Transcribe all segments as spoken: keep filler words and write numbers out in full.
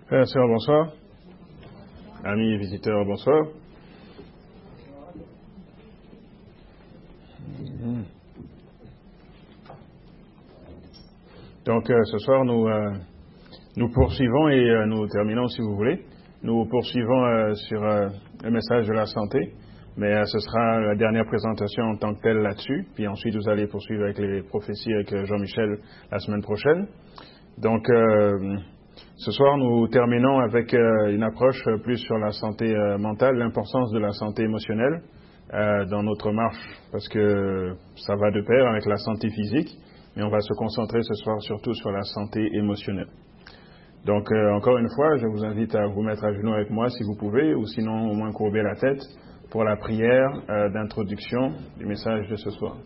Frères et sœurs, bonsoir. Amis et visiteurs, bonsoir. Donc euh, ce soir, nous, euh, nous poursuivons et euh, nous terminons, si vous voulez. Nous poursuivons euh, sur euh, le message de la santé, mais euh, ce sera la dernière présentation en tant que telle là-dessus. Puis ensuite, vous allez poursuivre avec les prophéties avec euh, Jean-Michel la semaine prochaine. Donc, euh, ce soir, nous terminons avec euh, une approche plus sur la santé euh, mentale, l'importance de la santé émotionnelle euh, dans notre marche, parce que ça va de pair avec la santé physique, mais on va se concentrer ce soir surtout sur la santé émotionnelle. Donc, euh, encore une fois, je vous invite à vous mettre à genoux avec moi si vous pouvez, ou sinon au moins courber la tête pour la prière euh, d'introduction du message de ce soir.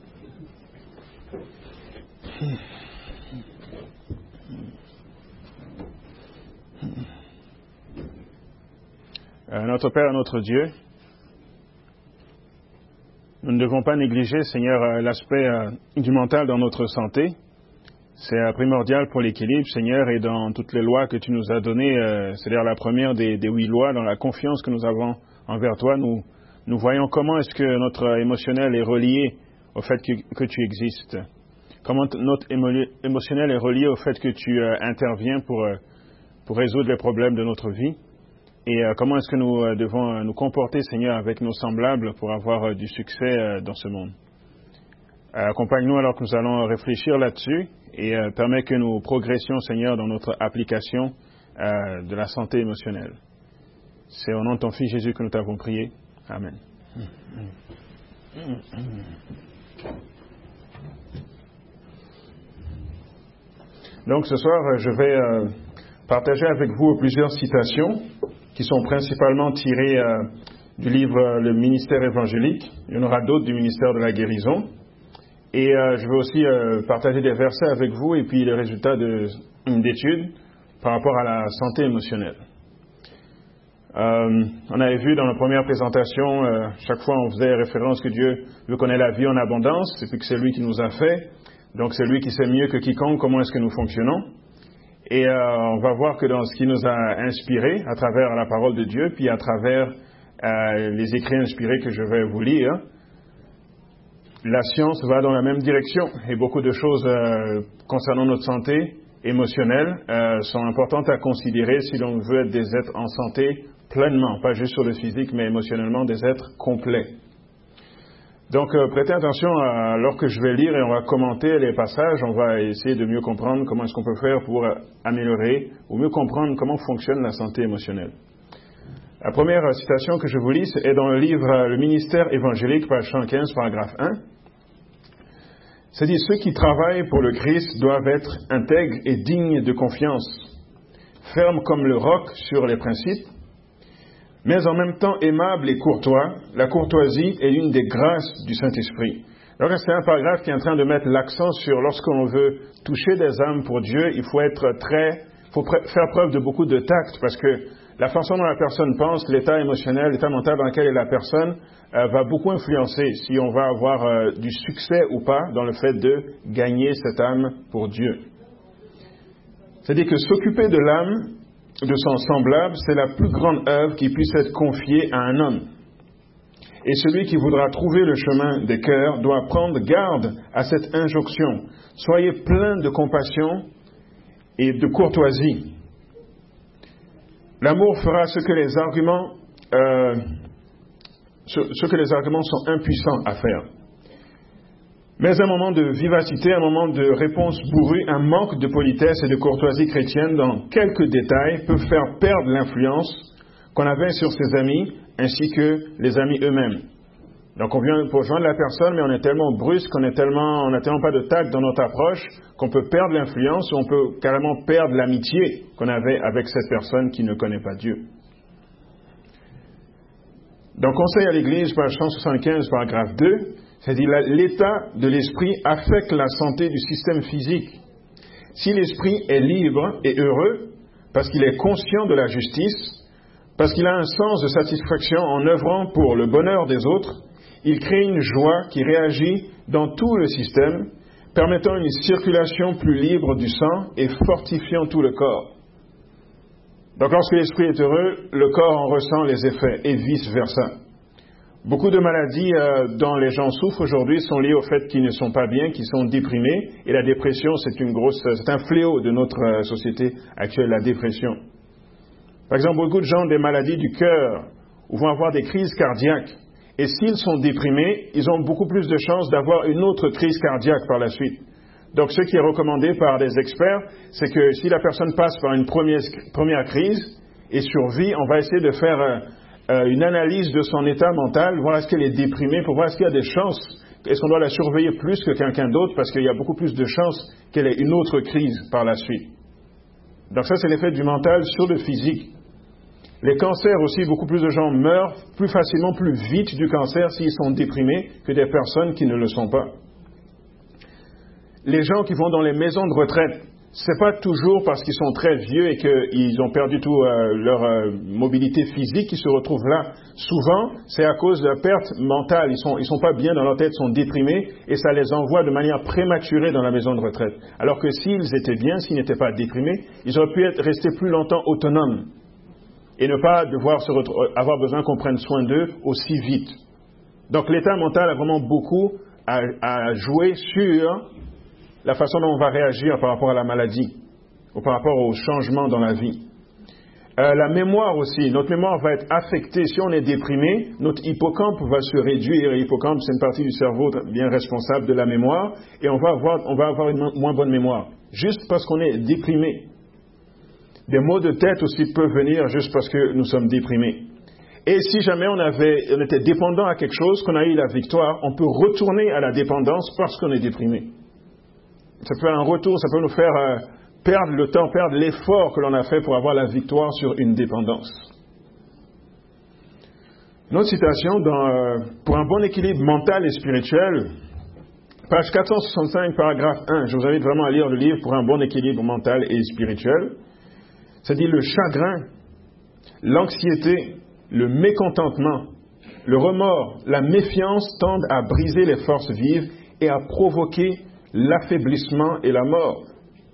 Euh, notre Père et notre Dieu, nous ne devons pas négliger, Seigneur, euh, l'aspect euh, du mental dans notre santé. C'est euh, primordial pour l'équilibre, Seigneur, et dans toutes les lois que tu nous as données, euh, c'est-à-dire la première des, des huit lois, dans la confiance que nous avons envers toi, nous, nous voyons comment est-ce que notre émotionnel est relié au fait que, que tu existes. Comment t- notre émo- émotionnel est relié au fait que tu euh, interviens pour, euh, pour résoudre les problèmes de notre vie. Et euh, comment est-ce que nous euh, devons euh, nous comporter, Seigneur, avec nos semblables pour avoir euh, du succès euh, dans ce monde. Euh, accompagne-nous alors que nous allons réfléchir là-dessus et euh, permets que nous progressions, Seigneur, dans notre application euh, de la santé émotionnelle. C'est au nom de ton Fils Jésus que nous t'avons prié. Amen. Donc ce soir, je vais euh, partager avec vous plusieurs citations qui sont principalement tirées euh, du livre euh, Le ministère évangélique. Il y en aura d'autres du ministère de la guérison. Et euh, je vais aussi euh, partager des versets avec vous et puis les résultats de, d'études par rapport à la santé émotionnelle. Euh, on avait vu dans la première présentation, euh, chaque fois on faisait référence que Dieu veut qu'on ait la vie en abondance et puis que c'est lui qui nous a fait. Donc c'est lui qui sait mieux que quiconque comment est-ce que nous fonctionnons. Et euh, on va voir que dans ce qui nous a inspiré à travers la parole de Dieu, puis à travers euh, les écrits inspirés que je vais vous lire, la science va dans la même direction. Et beaucoup de choses euh, concernant notre santé émotionnelle euh, sont importantes à considérer si l'on veut être des êtres en santé pleinement, pas juste sur le physique, mais émotionnellement des êtres complets. Donc, euh, prêtez attention à, alors que je vais lire et on va commenter les passages, on va essayer de mieux comprendre comment est-ce qu'on peut faire pour euh, améliorer ou mieux comprendre comment fonctionne la santé émotionnelle. La première euh, citation que je vous lis est dans le livre euh, Le ministère évangélique, page cent quinze, paragraphe un. C'est dit, ceux qui travaillent pour le Christ doivent être intègres et dignes de confiance, fermes comme le roc sur les principes, mais en même temps aimables et courtois. La courtoisie est l'une des grâces du Saint-Esprit. Donc c'est un paragraphe qui est en train de mettre l'accent sur lorsqu'on veut toucher des âmes pour Dieu, il faut être très, il faut faire preuve de beaucoup de tact, parce que la façon dont la personne pense, l'état émotionnel, l'état mental dans lequel est la personne, euh, va beaucoup influencer si on va avoir euh, du succès ou pas dans le fait de gagner cette âme pour Dieu. C'est-à-dire que s'occuper de l'âme de son semblable, c'est la plus grande œuvre qui puisse être confiée à un homme. Et celui qui voudra trouver le chemin des cœurs doit prendre garde à cette injonction. Soyez pleins de compassion et de courtoisie. L'amour fera ce que les arguments, euh, ce, ce que les arguments sont impuissants à faire. Mais un moment de vivacité, un moment de réponse bourrue, un manque de politesse et de courtoisie chrétienne dans quelques détails peut faire perdre l'influence qu'on avait sur ses amis ainsi que les amis eux-mêmes. Donc on vient pour joindre la personne, mais on est tellement brusque, on est tellement, on n'a tellement pas de tact dans notre approche qu'on peut perdre l'influence ou on peut carrément perdre l'amitié qu'on avait avec cette personne qui ne connaît pas Dieu. Dans Conseil à l'Église, page cent soixante-quinze, paragraphe deux, c'est-à-dire l'état de l'esprit affecte la santé du système physique. Si l'esprit est libre et heureux, parce qu'il est conscient de la justice, parce qu'il a un sens de satisfaction en œuvrant pour le bonheur des autres, il crée une joie qui réagit dans tout le système, permettant une circulation plus libre du sang et fortifiant tout le corps. Donc lorsque l'esprit est heureux, le corps en ressent les effets et vice-versa. Beaucoup de maladies euh, dont les gens souffrent aujourd'hui sont liées au fait qu'ils ne sont pas bien, qu'ils sont déprimés. Et la dépression, c'est une grosse, c'est un fléau de notre euh, société actuelle, la dépression. Par exemple, beaucoup de gens ont des maladies du cœur ou vont avoir des crises cardiaques. Et s'ils sont déprimés, ils ont beaucoup plus de chances d'avoir une autre crise cardiaque par la suite. Donc ce qui est recommandé par des experts, c'est que si la personne passe par une première, première crise et survit, on va essayer de faire euh, euh, une analyse de son état mental, voir est-ce qu'elle est déprimée, pour voir est-ce qu'il y a des chances, est-ce qu'on doit la surveiller plus que quelqu'un d'autre, parce qu'il y a beaucoup plus de chances qu'elle ait une autre crise par la suite. Donc ça, c'est l'effet du mental sur le physique. Les cancers aussi, beaucoup plus de gens meurent plus facilement, plus vite du cancer s'ils sont déprimés que des personnes qui ne le sont pas. Les gens qui vont dans les maisons de retraite, c'est pas toujours parce qu'ils sont très vieux et qu'ils ont perdu tout euh, leur euh, mobilité physique qu'ils se retrouvent là. Souvent, c'est à cause de la perte mentale. Ils sont, ils sont pas bien dans leur tête, sont déprimés et ça les envoie de manière prématurée dans la maison de retraite. Alors que s'ils étaient bien, s'ils n'étaient pas déprimés, ils auraient pu être, rester plus longtemps autonomes et ne pas devoir se retro- avoir besoin qu'on prenne soin d'eux aussi vite. Donc l'état mental a vraiment beaucoup à, à jouer sur la façon dont on va réagir par rapport à la maladie ou par rapport aux changements dans la vie. Euh, la mémoire aussi, notre mémoire va être affectée. Si on est déprimé, notre hippocampe va se réduire. L'hippocampe, c'est une partie du cerveau bien responsable de la mémoire et on va avoir, on va avoir une moins bonne mémoire, juste parce qu'on est déprimé. Des maux de tête aussi peuvent venir juste parce que nous sommes déprimés. Et si jamais on, avait, on était dépendant à quelque chose, qu'on a eu la victoire, on peut retourner à la dépendance parce qu'on est déprimé. Ça peut faire un retour, ça peut nous faire euh, perdre le temps, perdre l'effort que l'on a fait pour avoir la victoire sur une dépendance. Une autre citation, dans, euh, pour un bon équilibre mental et spirituel, page quatre cent soixante-cinq, paragraphe un, je vous invite vraiment à lire le livre pour un bon équilibre mental et spirituel. Ça dit: le chagrin, l'anxiété, le mécontentement, le remords, la méfiance tendent à briser les forces vives et à provoquer l'affaiblissement et la mort.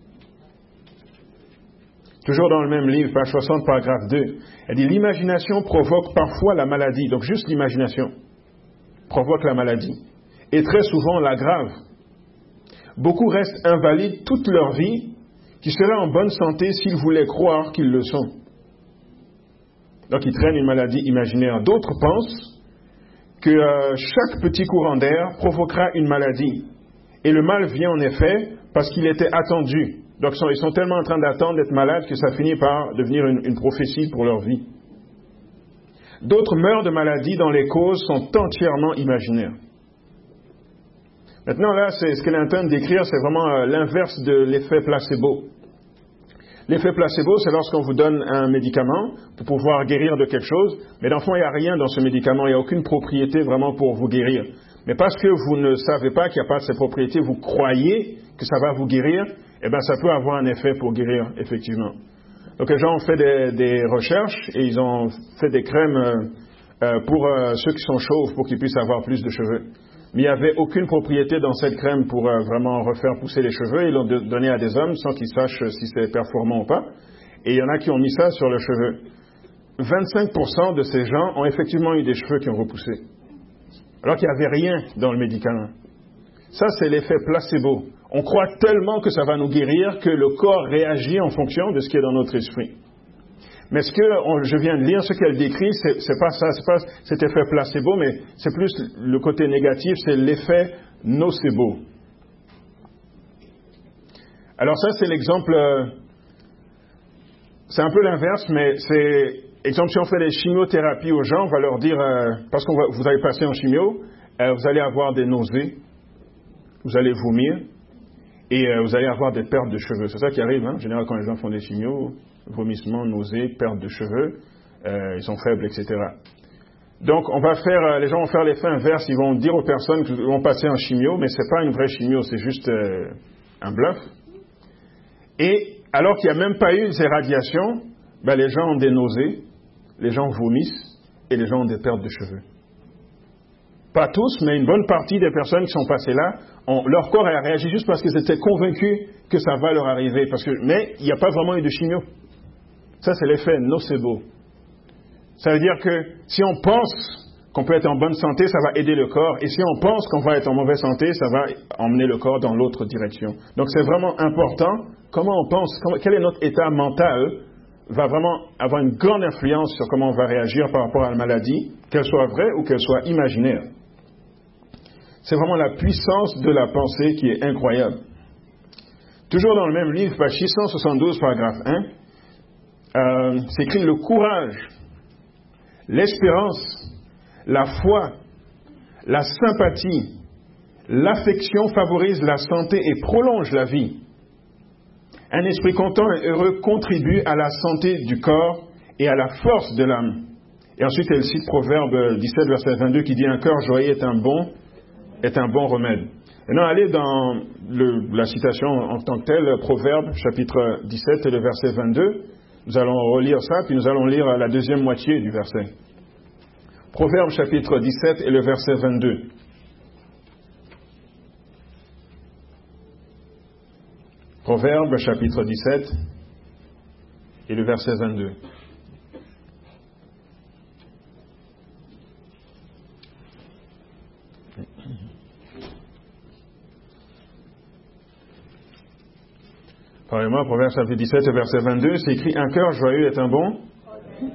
Toujours dans le même livre, page soixante, paragraphe deux, elle dit: l'imagination provoque parfois la maladie. Donc juste l'imagination provoque la maladie. Et très souvent l'aggrave. Beaucoup restent invalides toute leur vie, qui seraient en bonne santé s'ils voulaient croire qu'ils le sont. Donc ils traînent une maladie imaginaire. D'autres pensent que euh, chaque petit courant d'air provoquera une maladie. Et le mal vient en effet parce qu'il était attendu. Donc ils sont, ils sont tellement en train d'attendre d'être malades que ça finit par devenir une, une prophétie pour leur vie. D'autres meurent de maladies dont les causes sont entièrement imaginaires. Maintenant là, c'est, ce qu'elle est en train de décrire, c'est vraiment euh, l'inverse de l'effet placebo. L'effet placebo, c'est lorsqu'on vous donne un médicament pour pouvoir guérir de quelque chose, mais dans le fond, il n'y a rien dans ce médicament, il n'y a aucune propriété vraiment pour vous guérir. Mais parce que vous ne savez pas qu'il n'y a pas de ces propriétés, vous croyez que ça va vous guérir, eh bien ça peut avoir un effet pour guérir, effectivement. Donc les gens ont fait des, des recherches et ils ont fait des crèmes euh, euh, pour euh, ceux qui sont chauves, pour qu'ils puissent avoir plus de cheveux. Mais il n'y avait aucune propriété dans cette crème pour euh, vraiment refaire pousser les cheveux. Ils l'ont de, donné à des hommes sans qu'ils sachent si c'est performant ou pas. Et il y en a qui ont mis ça sur le cheveu. vingt-cinq pour cent de ces gens ont effectivement eu des cheveux qui ont repoussé. Alors qu'il n'y avait rien dans le médicament. Ça, c'est l'effet placebo. On croit tellement que ça va nous guérir que le corps réagit en fonction de ce qui est dans notre esprit. Mais ce que on, je viens de lire, ce qu'elle décrit, c'est, c'est pas ça, c'est pas cet effet placebo, mais c'est plus le côté négatif, c'est l'effet nocebo. Alors ça, c'est l'exemple, euh, c'est un peu l'inverse, mais c'est, exemple, si on fait des chimiothérapies aux gens, on va leur dire, euh, parce que vous allez passer en chimio, euh, vous allez avoir des nausées, vous allez vomir, et euh, vous allez avoir des pertes de cheveux. C'est ça qui arrive, hein, en général, quand les gens font des chimios. Vomissements, nausées, perte de cheveux, euh, ils sont faibles, et cetera. Donc, on va faire, euh, les gens vont faire l'effet inverse, ils vont dire aux personnes qu'ils vont passer en chimio, mais c'est pas une vraie chimio, c'est juste euh, un bluff. Et alors qu'il n'y a même pas eu ces radiations, ben, les gens ont des nausées, les gens vomissent et les gens ont des pertes de cheveux. Pas tous, mais une bonne partie des personnes qui sont passées là, ont, leur corps a réagi juste parce qu'ils étaient convaincus que ça va leur arriver. Parce que, mais il n'y a pas vraiment eu de chimio. Ça, c'est l'effet nocebo. Ça veut dire que si on pense qu'on peut être en bonne santé, ça va aider le corps. Et si on pense qu'on va être en mauvaise santé, ça va emmener le corps dans l'autre direction. Donc, c'est vraiment important. Comment on pense, comment, quel est notre état mental va vraiment avoir une grande influence sur comment on va réagir par rapport à la maladie, qu'elle soit vraie ou qu'elle soit imaginaire. C'est vraiment la puissance de la pensée qui est incroyable. Toujours dans le même livre, page six cent soixante-douze, paragraphe un, euh, c'est écrit « Le courage, l'espérance, la foi, la sympathie, l'affection favorisent la santé et prolongent la vie. Un esprit content et heureux contribue à la santé du corps et à la force de l'âme. » Et ensuite, elle cite Proverbe dix-sept, verset vingt-deux, qui dit « Un cœur joyeux est un bon, est un bon remède. » Maintenant, allez dans le, la citation en tant que telle, Proverbe, chapitre dix-sept et le verset vingt-deux. Nous allons relire ça, puis nous allons lire la deuxième moitié du verset. Proverbe, chapitre dix-sept et le verset vingt-deux. Proverbe, chapitre dix-sept et le verset vingt-deux. Pardonnez-moi, Proverbe chapitre dix-sept, verset vingt-deux, c'est écrit « Un cœur joyeux est un bon remède. »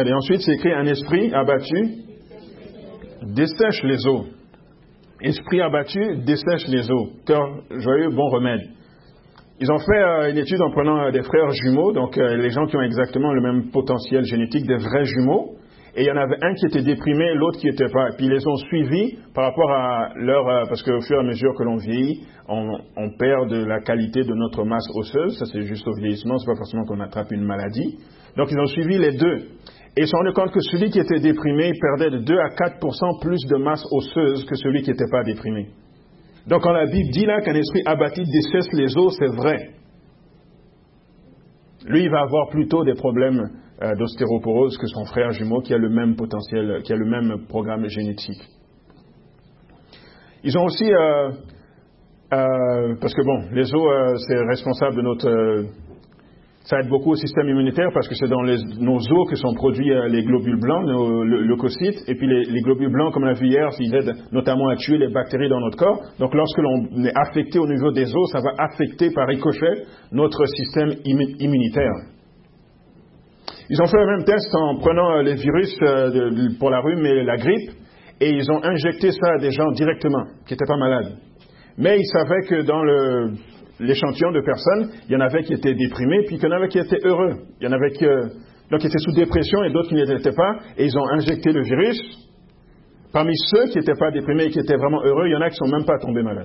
Et ensuite, c'est écrit « Un esprit abattu dessèche les eaux. » Esprit abattu dessèche les eaux. Cœur joyeux, bon remède. Ils ont fait euh, une étude en prenant euh, des frères jumeaux, donc euh, les gens qui ont exactement le même potentiel génétique, des vrais jumeaux. Et il y en avait un qui était déprimé, l'autre qui n'était pas. Et puis ils les ont suivis par rapport à leur... Euh, parce qu'au fur et à mesure que l'on vieillit, on, on perd de la qualité de notre masse osseuse. Ça, c'est juste au vieillissement, c'est pas forcément qu'on attrape une maladie. Donc ils ont suivi les deux. Et ils se sont rendus compte que celui qui était déprimé perdait de deux à quatre pour cent plus de masse osseuse que celui qui n'était pas déprimé. Donc quand la Bible dit là qu'un esprit abattu dessèche les os, c'est vrai. Lui, il va avoir plutôt des problèmes euh, d'ostéoporose que son frère jumeau qui a le même potentiel, qui a le même programme génétique. Ils ont aussi, euh, euh, parce que bon, les os, euh, c'est responsable de notre... Euh, ça aide beaucoup au système immunitaire parce que c'est dans les, nos os que sont produits euh, les globules blancs, nos le, leucocytes, et puis les, les globules blancs, comme on l'a vu hier, ils aident notamment à tuer les bactéries dans notre corps. Donc lorsque l'on est affecté au niveau des os, ça va affecter par ricochet notre système immunitaire. Ils ont fait le même test en prenant euh, les virus euh, de, pour la rhume et la grippe, et ils ont injecté ça à des gens directement, qui n'étaient pas malades. Mais ils savaient que dans le... l'échantillon de personnes, il y en avait qui étaient déprimés, puis il y en avait qui étaient heureux. Il y en avait qui, euh, donc, qui étaient sous dépression et d'autres qui ne l'étaient pas, et ils ont injecté le virus. Parmi ceux qui n'étaient pas déprimés et qui étaient vraiment heureux, il y en a qui ne sont même pas tombés malades.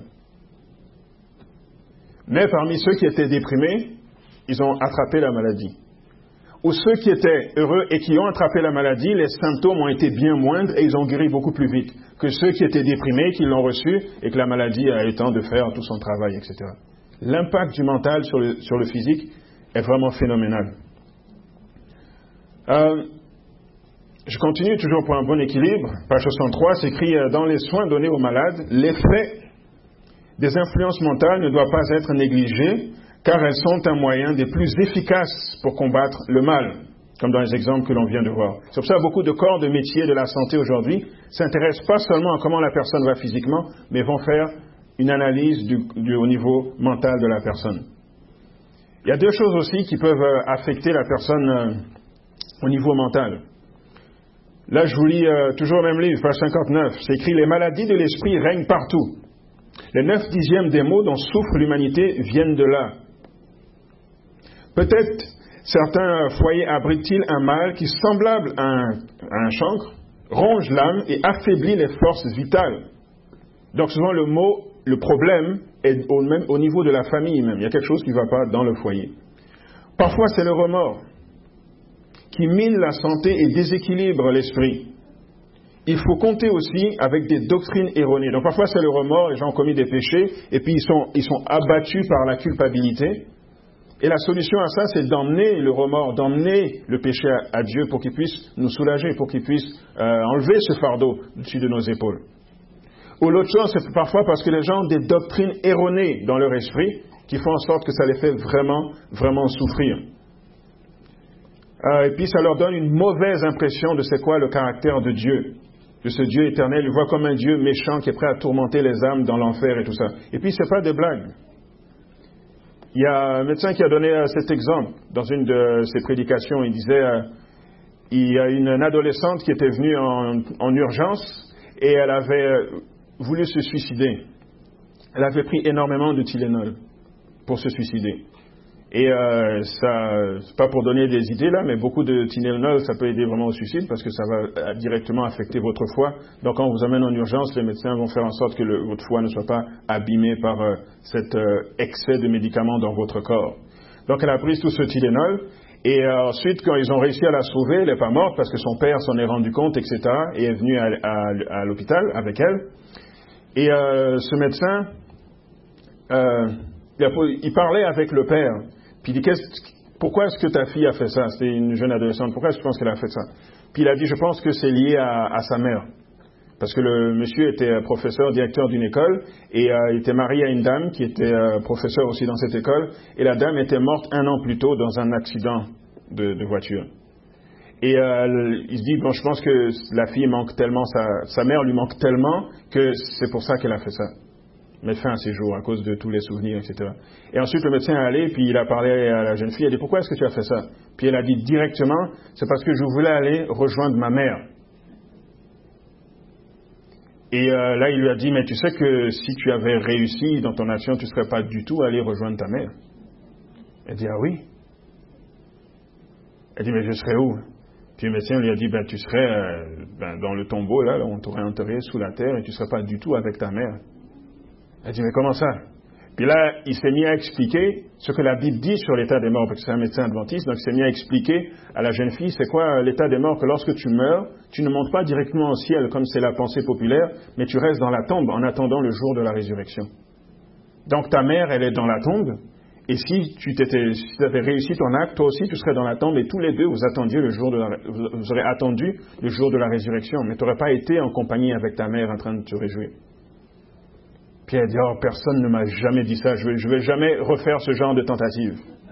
Mais parmi ceux qui étaient déprimés, ils ont attrapé la maladie. Ou ceux qui étaient heureux et qui ont attrapé la maladie, les symptômes ont été bien moindres et ils ont guéri beaucoup plus vite que ceux qui étaient déprimés, qui l'ont reçu et que la maladie a eu le temps de faire tout son travail, et cetera. L'impact du mental sur le, sur le physique est vraiment phénoménal. Euh, je continue toujours pour un bon équilibre. Page soixante-trois, c'est écrit euh, « Dans les soins donnés aux malades, l'effet des influences mentales ne doit pas être négligé, car elles sont un moyen des plus efficaces pour combattre le mal, comme dans les exemples que l'on vient de voir. » C'est pour ça que beaucoup de corps de métier de la santé aujourd'hui s'intéressent pas seulement à comment la personne va physiquement, mais vont faire une analyse du, du, au niveau mental de la personne. Il y a deux choses aussi qui peuvent euh, affecter la personne euh, au niveau mental. Là, je vous lis euh, toujours le même livre, page cinquante-neuf. C'est écrit « Les maladies de l'esprit règnent partout. Les neuf dixièmes des maux dont souffre l'humanité viennent de là. Peut-être certains foyers abritent-ils un mal qui, semblable à un, à un chancre, ronge l'âme et affaiblit les forces vitales. » Donc souvent le mot, le problème est au, même, au niveau de la famille même. Il y a quelque chose qui ne va pas dans le foyer. Parfois c'est le remords qui mine la santé et déséquilibre l'esprit. Il faut compter aussi avec des doctrines erronées. Donc parfois c'est le remords, les gens ont commis des péchés et puis ils sont, ils sont abattus par la culpabilité. Et la solution à ça, c'est d'emmener le remords, d'emmener le péché à, à Dieu pour qu'il puisse nous soulager, pour qu'il puisse euh, enlever ce fardeau dessus de nos épaules. Ou l'autre chose, c'est parfois parce que les gens ont des doctrines erronées dans leur esprit qui font en sorte que ça les fait vraiment, vraiment souffrir. Euh, et puis ça leur donne une mauvaise impression de c'est quoi le caractère de Dieu, de ce Dieu éternel. Ils voient comme un Dieu méchant qui est prêt à tourmenter les âmes dans l'enfer et tout ça. Et puis c'est pas des blagues. Il y a un médecin qui a donné euh, cet exemple dans une de ses prédications. Il disait, euh, il y a une, une adolescente qui était venue en, en urgence et elle avait euh, voulu se suicider. Elle avait pris énormément de Tylenol pour se suicider. Et euh, ça, c'est pas pour donner des idées là, mais beaucoup de Tylenol, ça peut aider vraiment au suicide parce que ça va directement affecter votre foie. Donc quand on vous amène en urgence, les médecins vont faire en sorte que le, votre foie ne soit pas abîmé par euh, cet euh, excès de médicaments dans votre corps. Donc elle a pris tout ce Tylenol et euh, ensuite quand ils ont réussi à la sauver, elle n'est pas morte parce que son père s'en est rendu compte, et cetera. Et est venu à, à, à l'hôpital avec elle. Et euh, ce médecin, euh, il, a, il parlait avec le père. Puis il dit, pourquoi est-ce que ta fille a fait ça? C'était une jeune adolescente. Pourquoi est-ce que tu penses qu'elle a fait ça? Puis il a dit, je pense que c'est lié à, à sa mère. Parce que le monsieur était professeur, directeur d'une école, et euh, il était marié à une dame qui était euh, professeure aussi dans cette école, et la dame était morte un an plus tôt dans un accident de, de voiture. Et euh, il se dit, bon, je pense que la fille manque tellement, sa, sa mère lui manque tellement, que c'est pour ça qu'elle a fait ça. Mettre fin à ses jours à cause de tous les souvenirs, et cetera. Et ensuite, le médecin est allé, puis il a parlé à la jeune fille, il a dit, pourquoi est-ce que tu as fait ça? Puis elle a dit directement, c'est parce que je voulais aller rejoindre ma mère. Et euh, là, il lui a dit, mais tu sais que si tu avais réussi dans ton action, tu ne serais pas du tout allé rejoindre ta mère. Elle dit, ah oui? Elle dit, mais je serais où? Puis le médecin lui a dit, ben tu serais euh, ben, dans le tombeau, là, là, on t'aurait enterré sous la terre, et tu ne serais pas du tout avec ta mère. Elle dit, mais comment ça? Puis là, il s'est mis à expliquer ce que la Bible dit sur l'état des morts, parce que c'est un médecin adventiste, donc il s'est mis à expliquer à la jeune fille, c'est quoi l'état des morts, que lorsque tu meurs, tu ne montes pas directement au ciel, comme c'est la pensée populaire, mais tu restes dans la tombe en attendant le jour de la résurrection. Donc ta mère, elle est dans la tombe, et si tu t'étais, si tu avais réussi ton acte, toi aussi tu serais dans la tombe, et tous les deux, vous attendiez le jour de la, vous aurez attendu le jour de la résurrection, mais tu n'aurais pas été en compagnie avec ta mère en train de te réjouir. Puis elle dit, oh, personne ne m'a jamais dit ça, je ne vais, vais jamais refaire ce genre de tentative.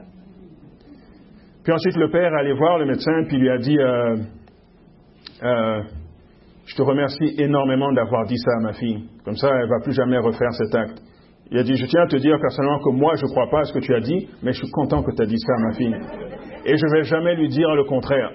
Puis ensuite, le père est allé voir le médecin, puis lui a dit, euh, euh, je te remercie énormément d'avoir dit ça à ma fille. Comme ça, elle ne va plus jamais refaire cet acte. Il a dit, je tiens à te dire personnellement que moi, je ne crois pas à ce que tu as dit, mais je suis content que tu as dit ça à ma fille. Et je ne vais jamais lui dire le contraire.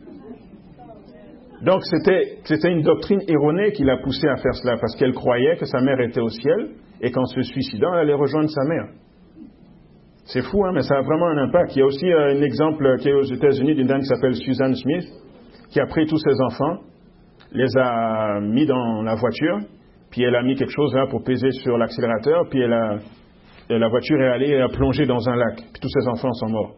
Donc c'était, c'était une doctrine erronée qui l'a poussée à faire cela, parce qu'elle croyait que sa mère était au ciel, et qu'en se suicidant, elle allait rejoindre sa mère. C'est fou, hein, mais ça a vraiment un impact. Il y a aussi euh, un exemple qui est aux États-Unis d'une dame qui s'appelle Susan Smith, qui a pris tous ses enfants, les a mis dans la voiture, puis elle a mis quelque chose là pour peser sur l'accélérateur, puis elle a, et la voiture est allée et a plongé dans un lac, puis tous ses enfants sont morts.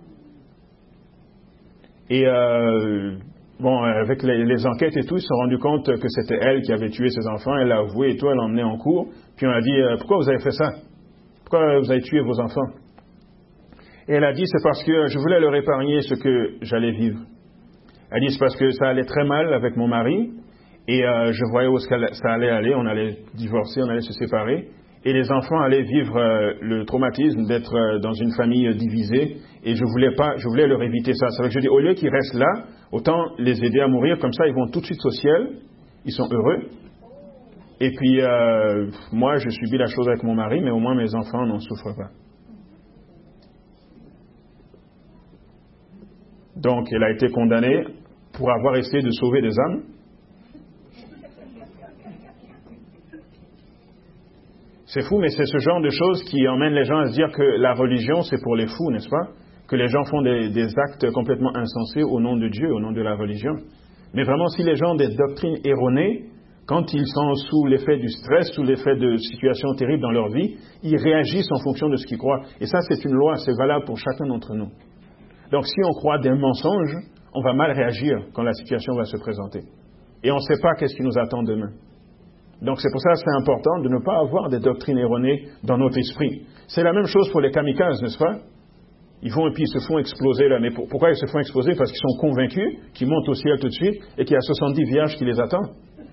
Et euh, bon, avec les, les enquêtes et tout, ils se sont rendus compte que c'était elle qui avait tué ses enfants, elle l'a avoué et tout, elle l'a emmené en cours, puis on a dit, euh, pourquoi vous avez fait ça? Pourquoi vous avez tué vos enfants? Et elle a dit, c'est parce que je voulais leur épargner ce que j'allais vivre. Elle dit, c'est parce que ça allait très mal avec mon mari, et euh, je voyais où ça allait aller, on allait divorcer, on allait se séparer, et les enfants allaient vivre euh, le traumatisme d'être euh, dans une famille euh, divisée, et je voulais pas, je voulais leur éviter ça. C'est vrai que je dis, au lieu qu'ils restent là, autant les aider à mourir, comme ça ils vont tout de suite au ciel, ils sont heureux, et puis euh, moi je subis la chose avec mon mari, mais au moins mes enfants n'en souffrent pas. Donc elle a été condamnée pour avoir essayé de sauver des âmes. C'est fou, mais c'est ce genre de choses qui emmène les gens à se dire que la religion, c'est pour les fous, n'est-ce pas? Que les gens font des, des actes complètement insensés au nom de Dieu, au nom de la religion. Mais vraiment, si les gens ont des doctrines erronées, quand ils sont sous l'effet du stress, sous l'effet de situations terribles dans leur vie, ils réagissent en fonction de ce qu'ils croient. Et ça, c'est une loi, c'est valable pour chacun d'entre nous. Donc, si on croit des mensonges, on va mal réagir quand la situation va se présenter. Et on ne sait pas qu'est-ce qui nous attend demain. Donc c'est pour ça que c'est important de ne pas avoir des doctrines erronées dans notre esprit. C'est la même chose pour les kamikazes, n'est-ce pas? Ils vont et puis ils se font exploser là. Mais pour, pourquoi ils se font exploser? Parce qu'ils sont convaincus qu'ils montent au ciel tout de suite et qu'il y a soixante-dix vierges qui les attendent.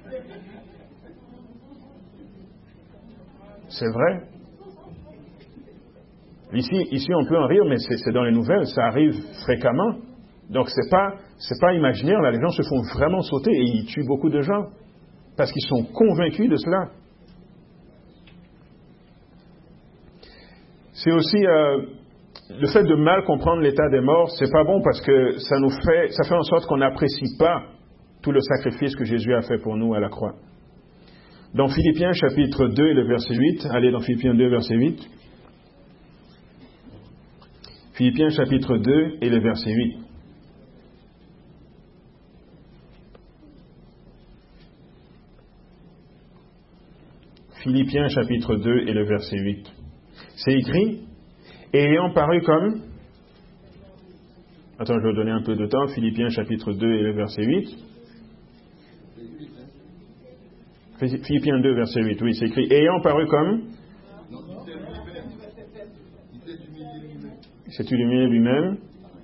C'est vrai. Ici, ici on peut en rire, mais c'est, c'est dans les nouvelles, ça arrive fréquemment. Donc c'est pas, c'est pas imaginaire, là, les gens se font vraiment sauter et ils tuent beaucoup de gens parce qu'ils sont convaincus de cela. C'est aussi euh, le fait de mal comprendre l'état des morts, c'est pas bon parce que ça nous fait, ça fait en sorte qu'on n'apprécie pas tout le sacrifice que Jésus a fait pour nous à la croix. Dans Philippiens chapitre deux et le verset huit, allez dans Philippiens deux verset huit. Philippiens chapitre deux et le verset huit. Philippiens chapitre deux et le verset huit. C'est écrit, et ayant paru comme... Attends, je vais donner un peu de temps. Philippiens chapitre deux et le verset huit. Philippiens deux, verset huit, oui, c'est écrit, ayant paru comme... Il s'est humilié lui-même.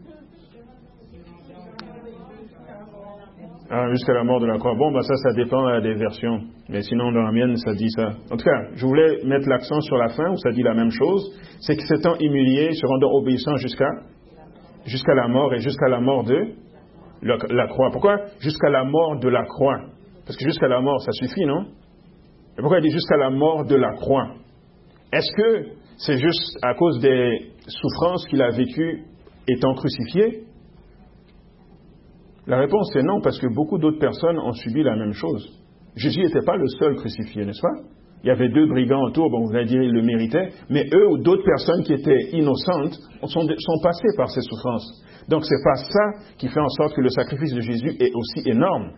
Ah, jusqu'à la mort de la croix. Bon, bah ça, ça dépend des versions. Mais sinon, dans la mienne, ça dit ça. En tout cas, je voulais mettre l'accent sur la fin, où ça dit la même chose. C'est que s'étant humilié, se rendant obéissant jusqu'à jusqu'à la mort, et jusqu'à la mort de la, la croix. Pourquoi jusqu'à la mort de la croix? Parce que jusqu'à la mort, ça suffit, non? Et pourquoi il dit jusqu'à la mort de la croix? Est-ce que c'est juste à cause des souffrances qu'il a vécues étant crucifié? La réponse est non, parce que beaucoup d'autres personnes ont subi la même chose. Jésus n'était pas le seul crucifié, n'est-ce pas? Il y avait deux brigands autour, bon, vous allez dire, ils le méritaient, mais eux ou d'autres personnes qui étaient innocentes sont, sont passées par ces souffrances. Donc c'est pas ça qui fait en sorte que le sacrifice de Jésus est aussi énorme.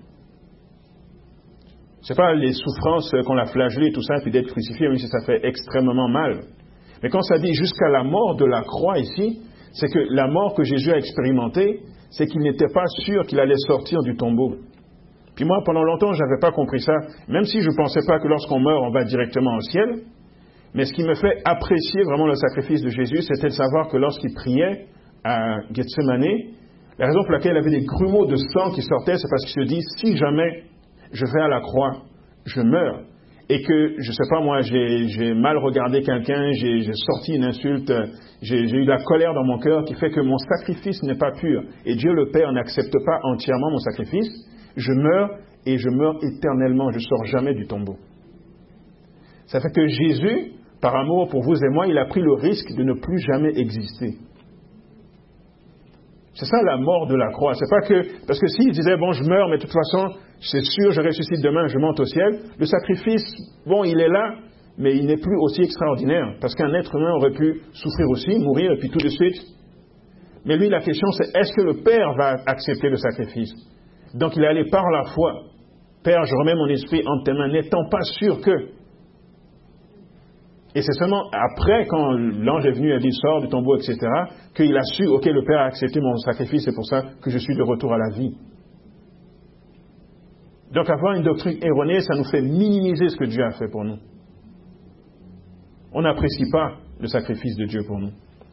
C'est pas les souffrances qu'on l'a flagellé, tout ça, puis d'être crucifié, même si ça fait extrêmement mal. Mais quand ça dit jusqu'à la mort de la croix ici, c'est que la mort que Jésus a expérimentée, c'est qu'il n'était pas sûr qu'il allait sortir du tombeau. Puis moi, pendant longtemps, je n'avais pas compris ça, même si je ne pensais pas que lorsqu'on meurt, on va directement au ciel. Mais ce qui me fait apprécier vraiment le sacrifice de Jésus, c'était de savoir que lorsqu'il priait à Gethsemane, la raison pour laquelle il avait des grumeaux de sang qui sortaient, c'est parce qu'il se dit, si jamais je vais à la croix, je meurs, et que, je ne sais pas moi, j'ai, j'ai mal regardé quelqu'un, j'ai, j'ai sorti une insulte, j'ai, j'ai eu de la colère dans mon cœur qui fait que mon sacrifice n'est pas pur, et Dieu le Père n'accepte pas entièrement mon sacrifice, je meurs et je meurs éternellement, je ne sors jamais du tombeau. Ça fait que Jésus, par amour pour vous et moi, il a pris le risque de ne plus jamais exister. C'est ça la mort de la croix. C'est pas que, parce que s'il disait, bon, je meurs, mais de toute façon, c'est sûr, je ressuscite demain, je monte au ciel, le sacrifice, bon, il est là, mais il n'est plus aussi extraordinaire, parce qu'un être humain aurait pu souffrir aussi, mourir, et puis tout de suite. Mais lui, la question, c'est, est-ce que le Père va accepter le sacrifice? Donc, il est allé par la foi. Père, je remets mon esprit entre tes mains, n'étant pas sûr que. Et c'est seulement après, quand l'ange est venu et a dit, sors du tombeau, et cetera, qu'il a su, ok, le Père a accepté mon sacrifice, c'est pour ça que je suis de retour à la vie. Donc, avoir une doctrine erronée, ça nous fait minimiser ce que Dieu a fait pour nous. On n'apprécie pas le sacrifice de Dieu pour nous.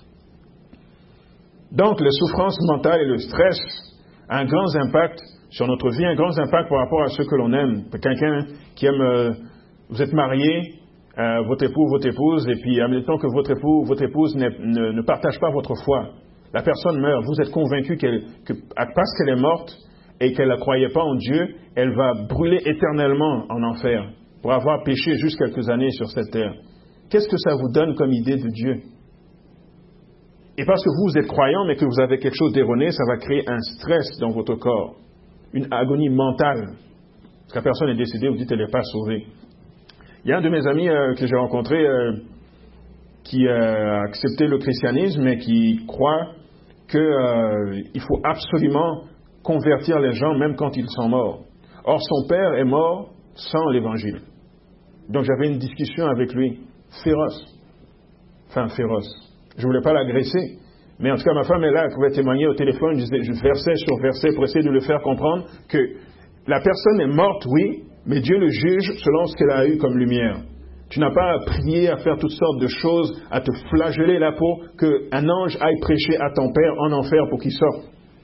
Donc, les souffrances mentales et le stress ont un grand impact sur notre vie, un grand impact par rapport à ceux que l'on aime. Quelqu'un qui aime, euh, vous êtes marié, euh, votre époux, votre épouse, et puis admettons que votre époux, votre épouse ne, ne, ne partage pas votre foi. La personne meurt, vous êtes convaincu qu'elle, que parce qu'elle est morte et qu'elle ne croyait pas en Dieu, elle va brûler éternellement en enfer pour avoir péché juste quelques années sur cette terre. Qu'est-ce que ça vous donne comme idée de Dieu? Et parce que vous êtes croyant, mais que vous avez quelque chose d'erroné, ça va créer un stress dans votre corps, une agonie mentale. Parce que la personne est décédée, vous dites qu'elle n'est pas sauvée. Il y a un de mes amis euh, que j'ai rencontré euh, qui euh, a accepté le christianisme et qui croit qu'il euh, faut absolument convertir les gens même quand ils sont morts. Or, son père est mort sans l'évangile. Donc j'avais une discussion avec lui, féroce. Enfin, féroce. Je ne voulais pas l'agresser. Mais en tout cas, ma femme est là, elle pouvait témoigner au téléphone, je, je versais sur verset pour essayer de le faire comprendre que la personne est morte, oui, mais Dieu le juge selon ce qu'elle a eu comme lumière. Tu n'as pas à prier, à faire toutes sortes de choses, à te flageller la peau, qu'un ange aille prêcher à ton père en enfer pour qu'il sorte.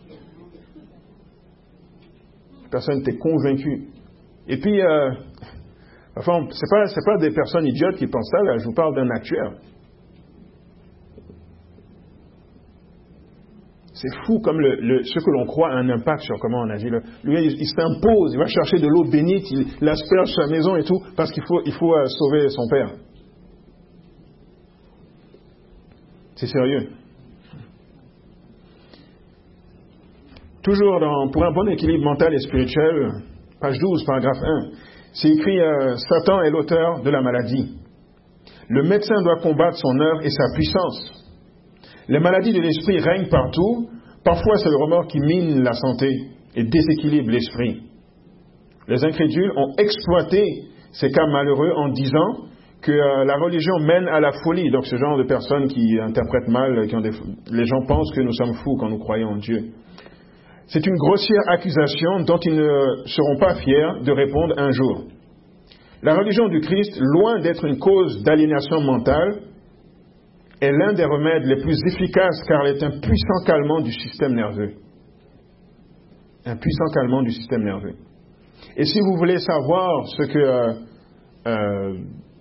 La personne était convaincue. Et puis, euh, enfin, c'est pas, c'est pas des personnes idiotes qui pensent ça, là, je vous parle d'un actuaire. C'est fou comme le, le, ce que l'on croit a un impact sur comment on agit. Le, lui, il, il s'impose, il va chercher de l'eau bénite, il, il asperge sa maison et tout, parce qu'il faut, il faut euh, sauver son père. C'est sérieux. Toujours dans, pour un bon équilibre mental et spirituel, page douze, paragraphe un, c'est écrit euh, « Satan est l'auteur de la maladie. Le médecin doit combattre son œuvre et sa puissance. Les maladies de l'esprit règnent partout. Parfois, c'est le remords qui mine la santé et déséquilibre l'esprit. Les incrédules ont exploité ces cas malheureux en disant que euh, la religion mène à la folie. Donc, ce genre de personnes qui interprètent mal, qui ont des... les gens pensent que nous sommes fous quand nous croyons en Dieu. C'est une grossière accusation dont ils ne seront pas fiers de répondre un jour. La religion du Christ, loin d'être une cause d'aliénation mentale, est l'un des remèdes les plus efficaces car elle est un puissant calmant du système nerveux. Un puissant calmant du système nerveux. Et si vous voulez savoir ce que euh, euh,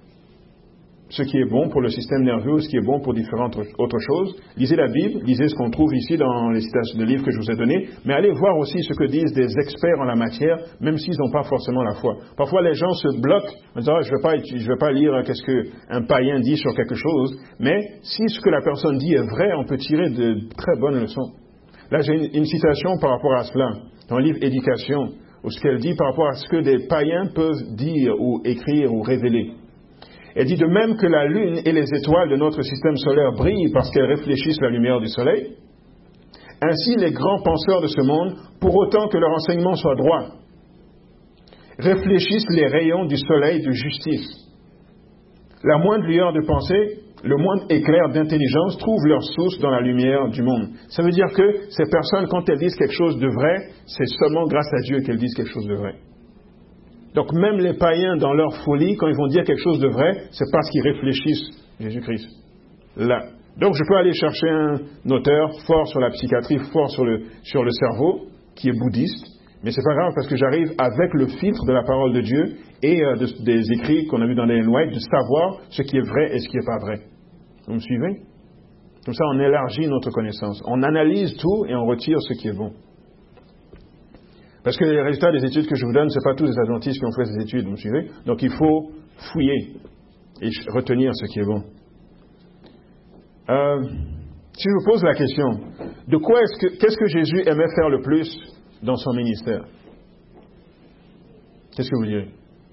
ce qui est bon pour le système nerveux ou ce qui est bon pour différentes autres choses, lisez la Bible, lisez ce qu'on trouve ici dans les citations de livres que je vous ai donnés, mais allez voir aussi ce que disent des experts en la matière, même s'ils n'ont pas forcément la foi. Parfois, les gens se bloquent en disant ah, « je ne vais pas, je vais pas lire qu'est-ce qu'un païen dit sur quelque chose », mais si ce que la personne dit est vrai, on peut tirer de très bonnes leçons. Là, j'ai une, une citation par rapport à cela, dans le livre « Éducation », où ce qu'elle dit par rapport à ce que des païens peuvent dire ou écrire ou révéler. Elle dit de même que la lune et les étoiles de notre système solaire brillent parce qu'elles réfléchissent la lumière du soleil, ainsi les grands penseurs de ce monde, pour autant que leur enseignement soit droit, réfléchissent les rayons du soleil de justice. La moindre lueur de pensée, le moindre éclair d'intelligence trouve leur source dans la lumière du monde. Ça veut dire que ces personnes, quand elles disent quelque chose de vrai, c'est seulement grâce à Dieu qu'elles disent quelque chose de vrai. Donc même les païens, dans leur folie, quand ils vont dire quelque chose de vrai, c'est parce qu'ils réfléchissent Jésus-Christ. Là. Donc je peux aller chercher un auteur fort sur la psychiatrie, fort sur le, sur le cerveau, qui est bouddhiste, mais c'est pas grave parce que j'arrive avec le filtre de la parole de Dieu et euh, de, des écrits qu'on a vus dans Ellen White, de savoir ce qui est vrai et ce qui n'est pas vrai. Vous me suivez? Comme ça, on élargit notre connaissance. On analyse tout et on retire ce qui est bon. Parce que les résultats des études que je vous donne, ce n'est pas tous les adventistes qui ont fait ces études, vous me suivez? Donc il faut fouiller et retenir ce qui est bon. Euh, si je vous pose la question, de quoi est-ce que, qu'est-ce que Jésus aimait faire le plus dans son ministère? Qu'est-ce que vous direz?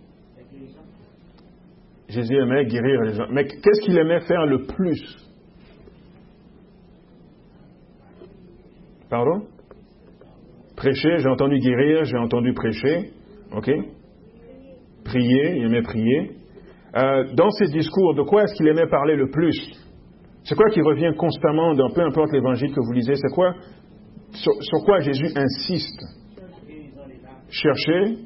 Jésus aimait guérir les gens. Mais qu'est-ce qu'il aimait faire le plus? Pardon? Prêcher, j'ai entendu guérir, j'ai entendu prêcher. OK? Prier, il aimait prier. Euh, dans ses discours, de quoi est-ce qu'il aimait parler le plus? C'est quoi qui revient constamment dans peu importe l'évangile que vous lisez? C'est quoi? Sur, sur quoi Jésus insiste? Chercher?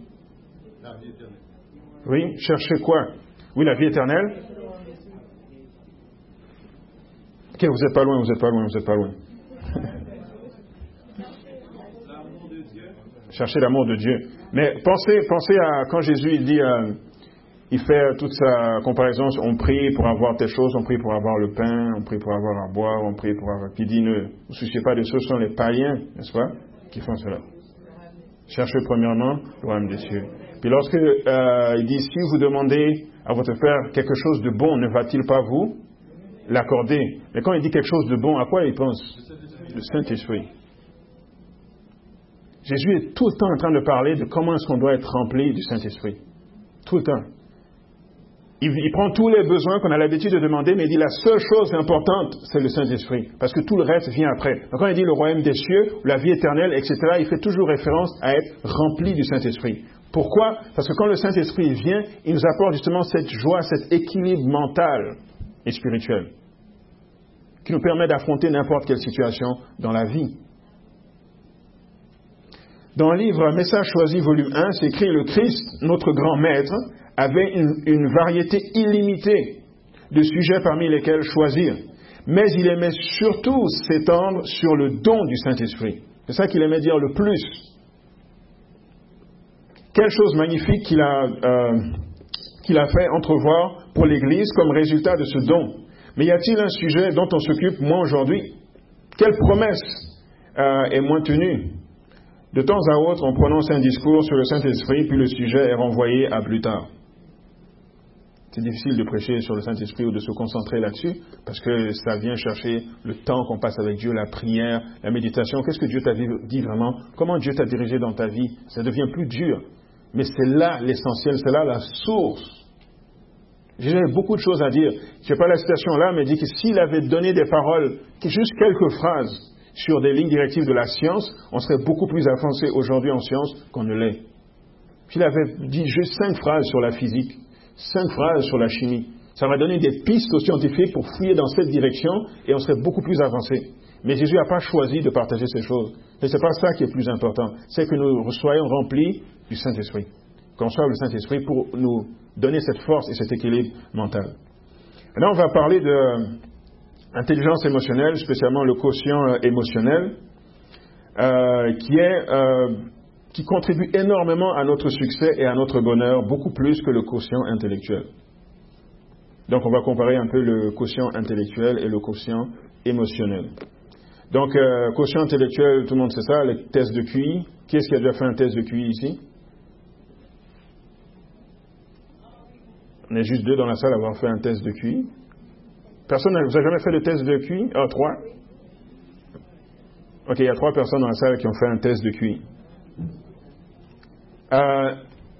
Oui, chercher quoi? Oui, la vie éternelle? Ok, vous n'êtes pas loin, vous n'êtes pas loin, vous n'êtes pas loin. Chercher l'amour de Dieu. Mais pensez, pensez à quand Jésus il dit, euh, il fait toute sa comparaison, on prie pour avoir telle chose, on prie pour avoir le pain, on prie pour avoir à boire, on prie pour avoir... Puis il dit, ne vous souciez pas de ce, ce sont les païens, n'est-ce pas, qui font cela. Cherchez premièrement le royaume des cieux. Puis lorsque euh, il dit, si vous demandez à votre Père quelque chose de bon, ne va-t-il pas vous l'accorder? Mais quand il dit quelque chose de bon, à quoi il pense? Le Saint-Esprit. Jésus est tout le temps en train de parler de comment est-ce qu'on doit être rempli du Saint-Esprit. Tout le temps. Il, il prend tous les besoins qu'on a l'habitude de demander, mais il dit la seule chose importante, c'est le Saint-Esprit. Parce que tout le reste vient après. Donc quand il dit le royaume des cieux, la vie éternelle, et cetera, il fait toujours référence à être rempli du Saint-Esprit. Pourquoi? Parce que quand le Saint-Esprit vient, il nous apporte justement cette joie, cet équilibre mental et spirituel, qui nous permet d'affronter n'importe quelle situation dans la vie. Dans le livre Message choisi, volume un, c'est écrit « Le Christ, notre grand maître, avait une, une variété illimitée de sujets parmi lesquels choisir. Mais il aimait surtout s'étendre sur le don du Saint-Esprit. » C'est ça qu'il aimait dire le plus. Quelle chose magnifique qu'il a, euh, qu'il a fait entrevoir pour l'Église comme résultat de ce don. Mais y a-t-il un sujet dont on s'occupe moins aujourd'hui? Quelle promesse euh, est moins tenu. De temps à autre, on prononce un discours sur le Saint-Esprit, puis le sujet est renvoyé à plus tard. C'est difficile de prêcher sur le Saint-Esprit ou de se concentrer là-dessus, parce que ça vient chercher le temps qu'on passe avec Dieu, la prière, la méditation. Qu'est-ce que Dieu t'a dit vraiment? Comment Dieu t'a dirigé dans ta vie? Ça devient plus dur. Mais c'est là l'essentiel, c'est là la source. J'ai beaucoup de choses à dire. Je n'ai pas la citation là, mais dit que s'il avait donné des paroles, juste quelques phrases, sur des lignes directives de la science, on serait beaucoup plus avancé aujourd'hui en science qu'on ne l'est. S'il avait dit juste cinq phrases sur la physique, cinq phrases sur la chimie, ça va donner des pistes aux scientifiques pour fouiller dans cette direction et on serait beaucoup plus avancé. Mais Jésus n'a pas choisi de partager ces choses. Et ce n'est pas ça qui est le plus important. C'est que nous soyons remplis du Saint-Esprit. Qu'on soit le Saint-Esprit pour nous donner cette force et cet équilibre mental. Maintenant, on va parler de intelligence émotionnelle, spécialement le quotient euh, émotionnel, euh, qui est, euh, qui contribue énormément à notre succès et à notre bonheur, beaucoup plus que le quotient intellectuel. Donc, on va comparer un peu le quotient intellectuel et le quotient émotionnel. Donc, euh, quotient intellectuel, tout le monde sait ça, les tests de Q I. Qui est-ce qui a déjà fait un test de Q I ici? On est juste deux dans la salle à avoir fait un test de Q I. Personne, vous n'avez jamais fait de test de Q I? Ah, trois? Ok, il y a trois personnes dans la salle qui ont fait un test de Q I. Euh,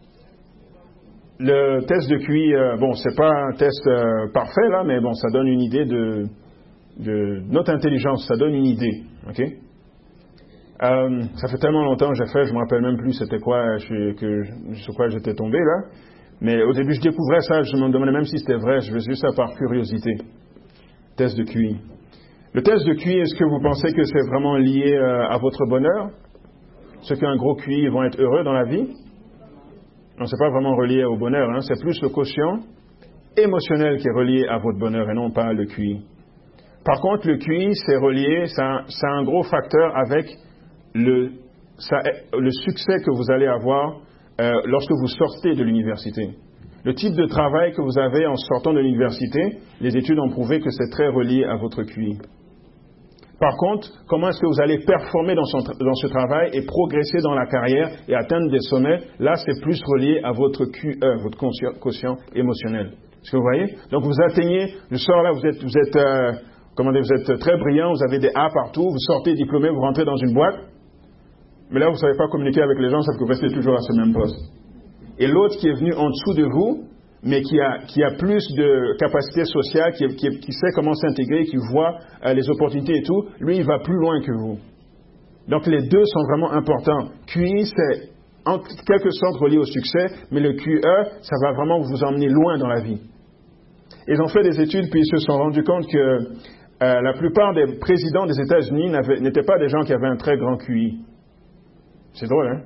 le test de Q I, euh, bon, c'est pas un test euh, parfait là, mais bon, ça donne une idée de, de notre intelligence, ça donne une idée, ok? Euh, ça fait tellement longtemps que j'ai fait, je me rappelle même plus c'était quoi, je, que, sur quoi j'étais tombé là. Mais au début, je découvrais ça, je me demandais même si c'était vrai, je faisais juste ça par curiosité. Test de Q I. Le test de Q I, est-ce que vous pensez que c'est vraiment lié euh, à votre bonheur? Ceux qui ont un gros Q I vont être heureux dans la vie? Non, c'est pas vraiment relié au bonheur, hein, c'est plus le quotient émotionnel qui est relié à votre bonheur et non pas le Q I. Par contre, le Q I, c'est relié, ça, ça a un gros facteur avec le, ça, le succès que vous allez avoir euh, lorsque vous sortez de l'université. Le type de travail que vous avez en sortant de l'université, les études ont prouvé que c'est très relié à votre Q I. Par contre, comment est-ce que vous allez performer dans, son, dans ce travail et progresser dans la carrière et atteindre des sommets? Là, c'est plus relié à votre Q E, votre quotient, quotient émotionnel. Est-ce que vous voyez? Donc, vous atteignez, le soir là, vous êtes, vous êtes, euh, comment dire, vous êtes très brillant, vous avez des A partout, vous sortez diplômé, vous rentrez dans une boîte, mais là, vous ne savez pas communiquer avec les gens, ça peut rester toujours à ce même poste. Et l'autre qui est venu en dessous de vous, mais qui a, qui a plus de capacité sociale, qui, qui, qui sait comment s'intégrer, qui voit euh, les opportunités et tout, lui, il va plus loin que vous. Donc, les deux sont vraiment importants. Q I, c'est en quelque sorte relié au succès, mais le Q E, ça va vraiment vous emmener loin dans la vie. Ils ont fait des études, puis ils se sont rendus compte que euh, la plupart des présidents des États-Unis n'étaient pas des gens qui avaient un très grand Q I. C'est drôle, hein?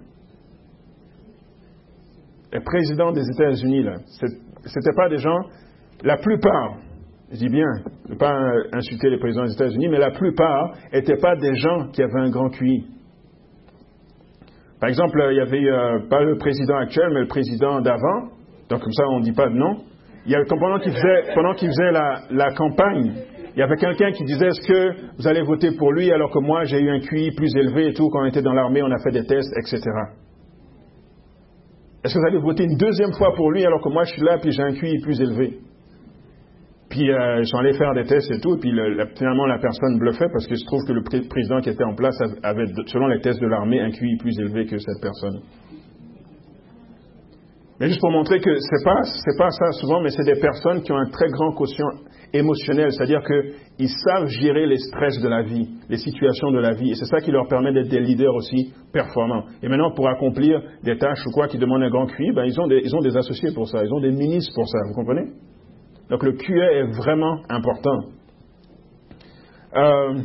Les présidents des États-Unis, là, c'était pas des gens, la plupart, je dis bien, ne pas insulter les présidents des États-Unis, mais la plupart n'étaient pas des gens qui avaient un grand Q I. Par exemple, il y avait euh, pas le président actuel, mais le président d'avant, donc comme ça on ne dit pas de nom. Il y avait, pendant qu'il faisait, pendant qu'il faisait la, la campagne, il y avait quelqu'un qui disait, est-ce que vous allez voter pour lui alors que moi j'ai eu un Q I plus élevé et tout, quand on était dans l'armée, on a fait des tests, et cetera. Est-ce que vous allez voter une deuxième fois pour lui alors que moi je suis là puis j'ai un Q I plus élevé? Puis euh, ils sont allés faire des tests et tout, et puis le, la, finalement la personne bluffait parce qu'il se trouve que le pré- président qui était en place avait, selon les tests de l'armée, un Q I plus élevé que cette personne. Mais juste pour montrer que c'est pas, c'est pas ça souvent, mais c'est des personnes qui ont un très grand quotient émotionnel, c'est-à-dire qu'ils savent gérer les stress de la vie, les situations de la vie, et c'est ça qui leur permet d'être des leaders aussi performants. Et maintenant, pour accomplir des tâches ou quoi qui demandent un grand Q I, ben, ils ont des, ils ont des associés pour ça, ils ont des ministres pour ça, vous comprenez? Donc le Q E est vraiment important. Euh,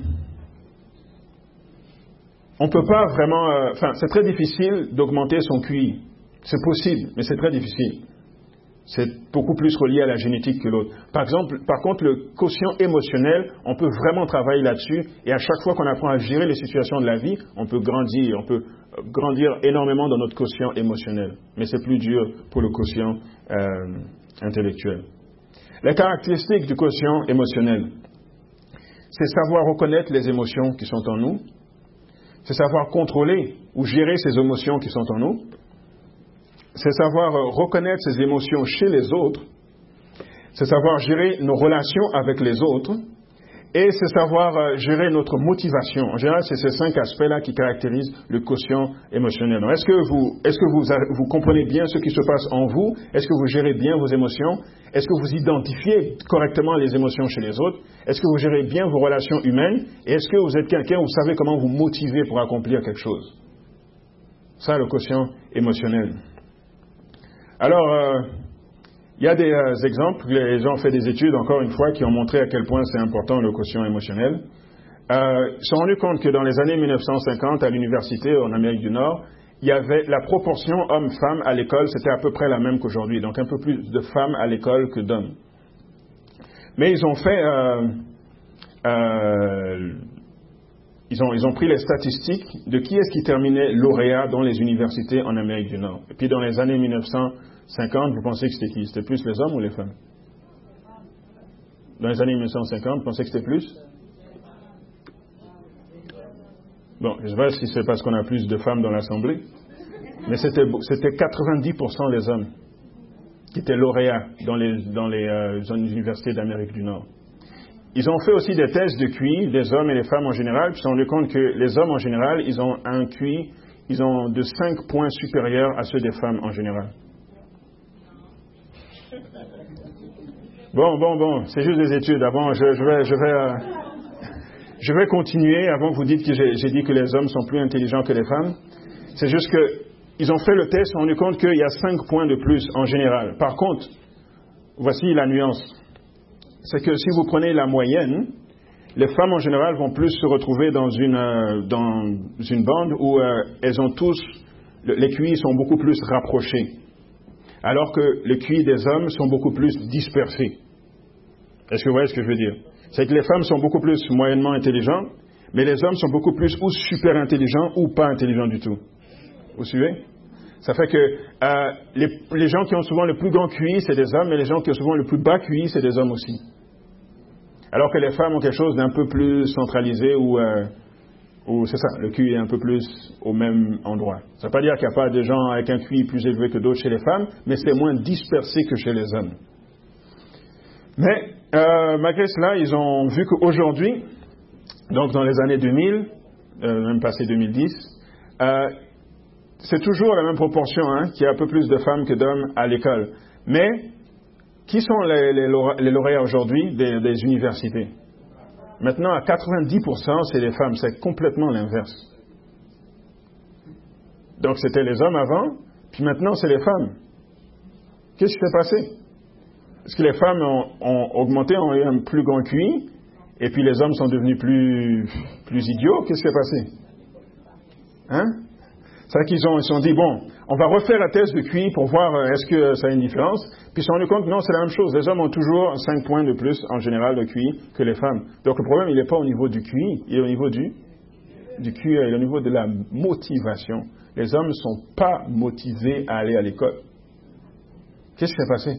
on ne peut pas vraiment, enfin, euh, c'est très difficile d'augmenter son Q I. C'est possible, mais c'est très difficile. C'est beaucoup plus relié à la génétique que l'autre. Par exemple, par contre, le quotient émotionnel, on peut vraiment travailler là-dessus, et à chaque fois qu'on apprend à gérer les situations de la vie, on peut grandir, on peut grandir énormément dans notre quotient émotionnel. Mais c'est plus dur pour le quotient euh, intellectuel. Les caractéristiques du quotient émotionnel, c'est savoir reconnaître les émotions qui sont en nous, c'est savoir contrôler ou gérer ces émotions qui sont en nous. C'est savoir reconnaître ces émotions chez les autres. C'est savoir gérer nos relations avec les autres. Et c'est savoir gérer notre motivation. En général, c'est ces cinq aspects-là qui caractérisent le quotient émotionnel. Donc, est-ce que vous, est-ce que vous, vous comprenez bien ce qui se passe en vous? Est-ce que vous gérez bien vos émotions? Est-ce que vous identifiez correctement les émotions chez les autres? Est-ce que vous gérez bien vos relations humaines? Et est-ce que vous êtes quelqu'un, vous savez comment vous motiver pour accomplir quelque chose? Ça, le quotient émotionnel. Alors, euh, il y a des euh, exemples, les gens ont fait des études, encore une fois, qui ont montré à quel point c'est important le quotient émotionnel. Euh, ils se sont rendus compte que dans les années mille neuf cent cinquante, à l'université en Amérique du Nord, il y avait la proportion hommes-femmes à l'école, c'était à peu près la même qu'aujourd'hui, donc un peu plus de femmes à l'école que d'hommes. Mais ils ont fait, euh, euh, ils ont, ils ont pris les statistiques de qui est-ce qui terminait lauréat dans les universités en Amérique du Nord. Et puis dans les années mille neuf cent cinquante, vous pensez que c'était qui? C'était plus les hommes ou les femmes? Dans les années mille neuf cent cinquante, vous pensez que c'était plus? Bon, je ne sais pas si c'est parce qu'on a plus de femmes dans l'Assemblée, mais c'était, c'était quatre-vingt-dix pour cent les hommes qui étaient lauréats dans les, dans les euh, universités d'Amérique du Nord. Ils ont fait aussi des tests de Q I, des hommes et des femmes en général, puis ils se sont rendus compte que les hommes en général, ils ont un Q I, ils ont de cinq points supérieurs à ceux des femmes en général. Bon, bon, bon, c'est juste des études. Avant, je, je vais, je vais, euh, je vais continuer. Avant que vous dites que j'ai, j'ai dit que les hommes sont plus intelligents que les femmes. C'est juste que ils ont fait le test, ils se sont rendus compte qu'il y a cinq points de plus en général. Par contre, voici la nuance. C'est que si vous prenez la moyenne, les femmes en général vont plus se retrouver dans une, euh, dans une bande où euh, elles ont tous, les Q I sont beaucoup plus rapprochés. Alors que les Q I des hommes sont beaucoup plus dispersés. Est-ce que vous voyez ce que je veux dire? C'est que les femmes sont beaucoup plus moyennement intelligentes, mais les hommes sont beaucoup plus ou super intelligents ou pas intelligents du tout. Vous suivez? Ça fait que euh, les, les gens qui ont souvent le plus grand Q I, c'est des hommes, et les gens qui ont souvent le plus bas Q I, c'est des hommes aussi. Alors que les femmes ont quelque chose d'un peu plus centralisé où... Euh, Ou c'est ça, le Q I est un peu plus au même endroit. Ça ne veut pas dire qu'il n'y a pas de gens avec un Q I plus élevé que d'autres chez les femmes, mais c'est moins dispersé que chez les hommes. Mais euh, malgré cela, ils ont vu qu'aujourd'hui, donc dans les années deux mille, euh, même passé deux mille dix, euh, c'est toujours la même proportion, hein, qu'il y a un peu plus de femmes que d'hommes à l'école. Mais qui sont les, les, les lauréats aujourd'hui des, des universités? Maintenant, à quatre-vingt-dix pour cent, c'est les femmes. C'est complètement l'inverse. Donc, c'était les hommes avant, puis maintenant, c'est les femmes. Qu'est-ce qui s'est passé? Est-ce que les femmes ont, ont augmenté, ont eu un plus grand Q I, et puis les hommes sont devenus plus, plus idiots? Qu'est-ce qui s'est passé? Hein? C'est vrai qu'ils ont, ils se sont dit, bon, on va refaire un test de Q I pour voir euh, est-ce que ça a une différence. Puis ils se sont rendus compte que non, c'est la même chose. Les hommes ont toujours cinq points de plus en général de Q I que les femmes. Donc le problème, il n'est pas au niveau du Q I, il est au niveau du, du Q I, il est au niveau de la motivation. Les hommes ne sont pas motivés à aller à l'école. Qu'est-ce qui s'est passé?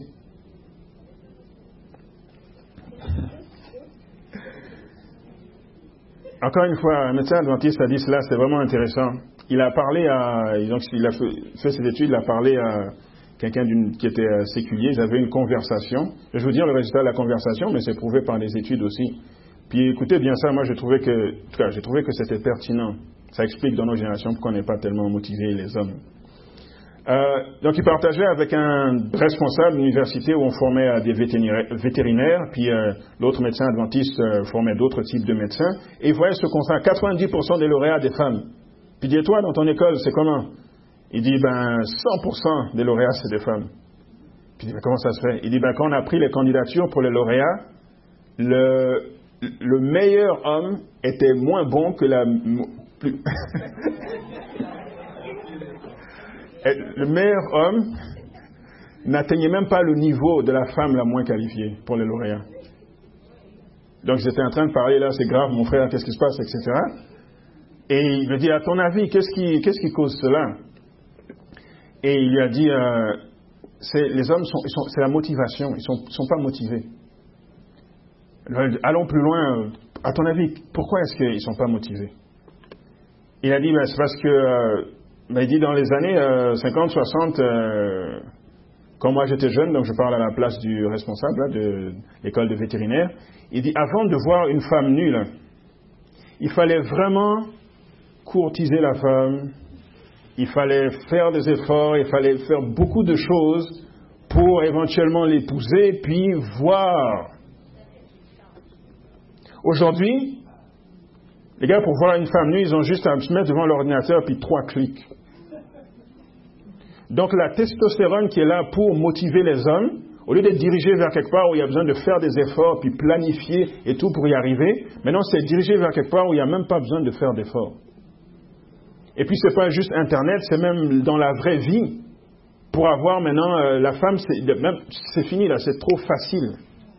Encore une fois, un médecin adventiste a dit cela, c'est vraiment intéressant. Il a parlé à, donc il a fait, fait ses études, il a parlé à quelqu'un d'une, qui était euh, séculier, ils avaient une conversation. Je vais vous dire le résultat de la conversation, mais c'est prouvé par les études aussi. Puis écoutez bien ça, moi j'ai trouvé que, en tout cas, j'ai trouvé que c'était pertinent. Ça explique dans nos générations pourquoi on n'est pas tellement motivés les hommes. Euh, donc il partageait avec un responsable d'université où on formait euh, des vétérinaires, vétérinaires puis euh, l'autre médecin adventiste euh, formait d'autres types de médecins, et il voyait ce constat, quatre-vingt-dix pour cent des lauréats des femmes. Puis dis toi dans ton école, c'est comment? Il dit, ben, cent pour cent des lauréats, c'est des femmes. Puis il dit, ben, comment ça se fait? Il dit, ben, quand on a pris les candidatures pour les lauréats, le, le meilleur homme était moins bon que la... Plus... le meilleur homme n'atteignait même pas le niveau de la femme la moins qualifiée pour les lauréats. Donc j'étais en train de parler là, c'est grave, mon frère, qu'est-ce qui se passe, et cetera. Et il me dit, à ton avis, qu'est-ce qui, qu'est-ce qui cause cela? Et il lui a dit, euh, c'est, les hommes, sont, ils sont, c'est la motivation, ils ne sont, sont pas motivés. Allons plus loin, à ton avis, pourquoi est-ce qu'ils ne sont pas motivés? il a dit, ben, c'est parce que, euh, ben, il dit dans les années euh, cinquante, soixante, euh, quand moi j'étais jeune, donc je parle à la place du responsable là, de l'école de vétérinaire, il dit, avant de voir une femme nue, là, il fallait vraiment courtiser la femme, il fallait faire des efforts, il fallait faire beaucoup de choses pour éventuellement l'épouser, puis voir. Aujourd'hui, les gars, pour voir une femme nue, ils ont juste à se mettre devant l'ordinateur, puis trois clics. Donc la testostérone qui est là pour motiver les hommes, au lieu d'être dirigé vers quelque part où il y a besoin de faire des efforts, puis planifier et tout pour y arriver, maintenant c'est dirigé vers quelque part où il n'y a même pas besoin de faire d'efforts. Et puis c'est pas juste Internet, c'est même dans la vraie vie. Pour avoir maintenant euh, la femme, c'est, même, c'est fini là, c'est trop facile.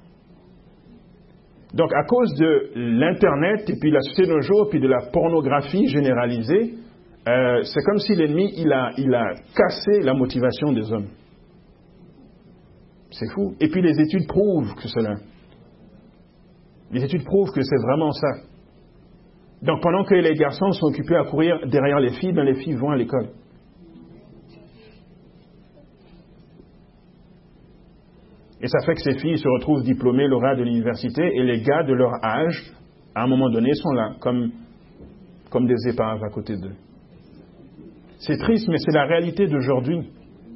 Donc à cause de l'Internet et puis la société de nos jours, puis de la pornographie généralisée, euh, c'est comme si l'ennemi il a, il a cassé la motivation des hommes. C'est fou. Et puis les études prouvent que cela. Les études prouvent que c'est vraiment ça. Donc pendant que les garçons sont occupés à courir derrière les filles, ben les filles vont à l'école. Et ça fait que ces filles se retrouvent diplômées, lauréats de l'université, et les gars de leur âge, à un moment donné, sont là, comme, comme des épaves à côté d'eux. C'est triste, mais c'est la réalité d'aujourd'hui.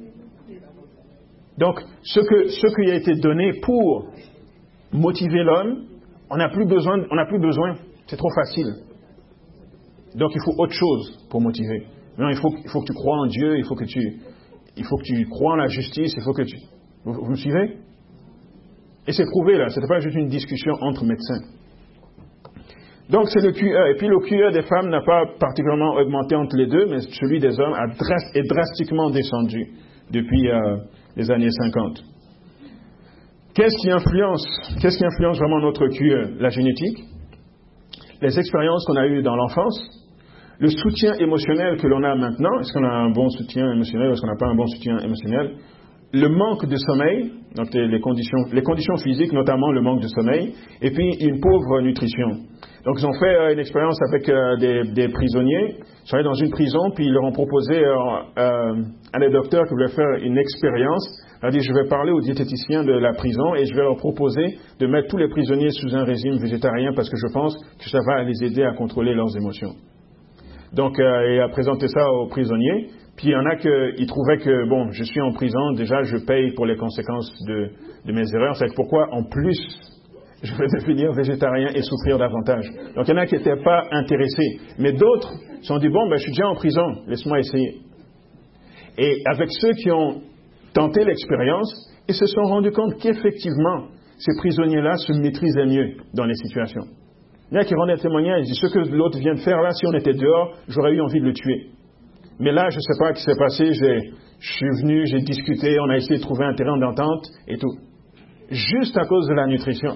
Donc, ce, que, ce qui a été donné pour motiver l'homme, on n'a plus besoin, on n'a plus besoin. C'est trop facile. Donc, il faut autre chose pour motiver. Non, il faut, il faut que tu crois en Dieu, il faut que tu, il faut que tu crois en la justice, il faut que tu... Vous, vous me suivez? Et c'est prouvé là, ce n'était pas juste une discussion entre médecins. Donc c'est le Q E. Et puis le Q E des femmes n'a pas particulièrement augmenté entre les deux, mais celui des hommes a drast- est drastiquement descendu depuis euh, les années cinquante. Qu'est-ce qui influence, qu'est-ce qui influence vraiment notre Q E? La génétique, les expériences qu'on a eues dans l'enfance, le soutien émotionnel que l'on a maintenant. Est-ce qu'on a un bon soutien émotionnel ou est-ce qu'on n'a pas un bon soutien émotionnel? Le manque de sommeil, donc les conditions, les conditions physiques, notamment le manque de sommeil, et puis une pauvre nutrition. Donc ils ont fait euh, une expérience avec euh, des, des prisonniers. Ils sont allés dans une prison, puis ils leur ont proposé euh, euh, à des docteurs qui voulaient faire une expérience. Ils ont dit, je vais parler aux diététiciens de la prison et je vais leur proposer de mettre tous les prisonniers sous un régime végétarien parce que je pense que ça va les aider à contrôler leurs émotions. Donc euh, il a présenté ça aux prisonniers. Puis il y en a qui trouvaient que, bon, je suis en prison, déjà je paye pour les conséquences de, de mes erreurs. C'est pourquoi, en plus, je vais devenir végétarien et souffrir davantage. Donc il y en a qui n'étaient pas intéressés. Mais d'autres se sont dit, bon, ben, je suis déjà en prison, laisse-moi essayer. Et avec ceux qui ont tenté l'expérience, ils se sont rendus compte qu'effectivement, ces prisonniers-là se maîtrisaient mieux dans les situations. Il y en a qui rendaient témoignage, ils disent, ce que l'autre vient de faire là, si on était dehors, j'aurais eu envie de le tuer. Mais là, je ne sais pas ce qui s'est passé, j'ai, je suis venu, j'ai discuté, on a essayé de trouver un terrain d'entente et tout. Juste à cause de la nutrition.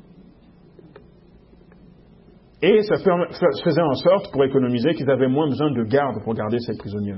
Et ça faisait en sorte, pour économiser, qu'ils avaient moins besoin de garde pour garder ces prisonniers-là.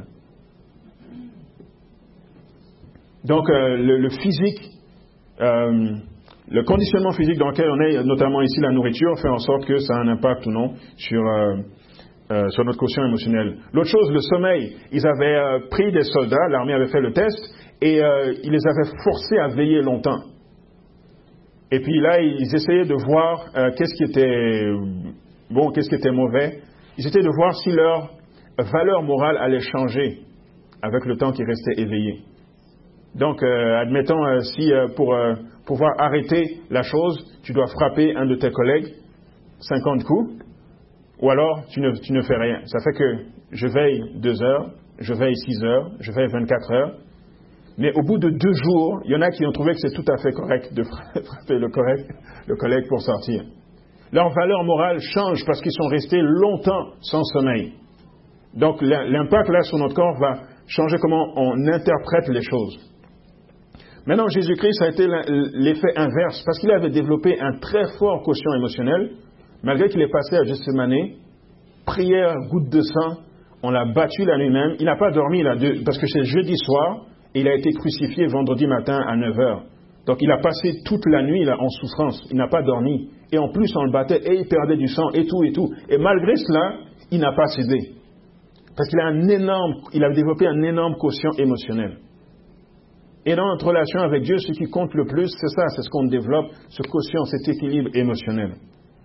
Donc, euh, le, le physique, euh, le conditionnement physique dans lequel on est, notamment ici la nourriture, fait en sorte que ça a un impact ou non sur... Euh, Euh, sur notre quotient émotionnel. L'autre chose, le sommeil. Ils avaient euh, pris des soldats, l'armée avait fait le test, et euh, ils les avaient forcés à veiller longtemps. Et puis là, ils essayaient de voir euh, qu'est-ce qui était bon, qu'est-ce qui était mauvais. Ils essayaient de voir si leur valeur morale allait changer avec le temps qu'ils restaient éveillés. Donc, euh, admettons, euh, si euh, pour euh, pouvoir arrêter la chose, tu dois frapper un de tes collègues cinquante coups, ou alors, tu ne, tu ne fais rien. Ça fait que je veille deux heures, je veille six heures, je veille vingt-quatre heures. Mais au bout de deux jours, il y en a qui ont trouvé que c'est tout à fait correct de frapper le, correct, le collègue pour sortir. Leur valeur morale change parce qu'ils sont restés longtemps sans sommeil. Donc l'impact là sur notre corps va changer comment on interprète les choses. Maintenant, Jésus-Christ a été l'effet inverse parce qu'il avait développé un très fort quotient émotionnel. Malgré qu'il est passé à Gethsémani, prière, goutte de sang, on l'a battu la nuit même. Il n'a pas dormi là, de, parce que c'est jeudi soir et il a été crucifié vendredi matin à neuf heures. Donc il a passé toute la nuit là en souffrance. Il n'a pas dormi. Et en plus on le battait et il perdait du sang et tout et tout. Et malgré cela, il n'a pas cédé. Parce qu'il a un énorme, il a développé un énorme quotient émotionnel. Et dans notre relation avec Dieu, ce qui compte le plus, c'est ça, c'est ce qu'on développe, ce quotient, cet équilibre émotionnel.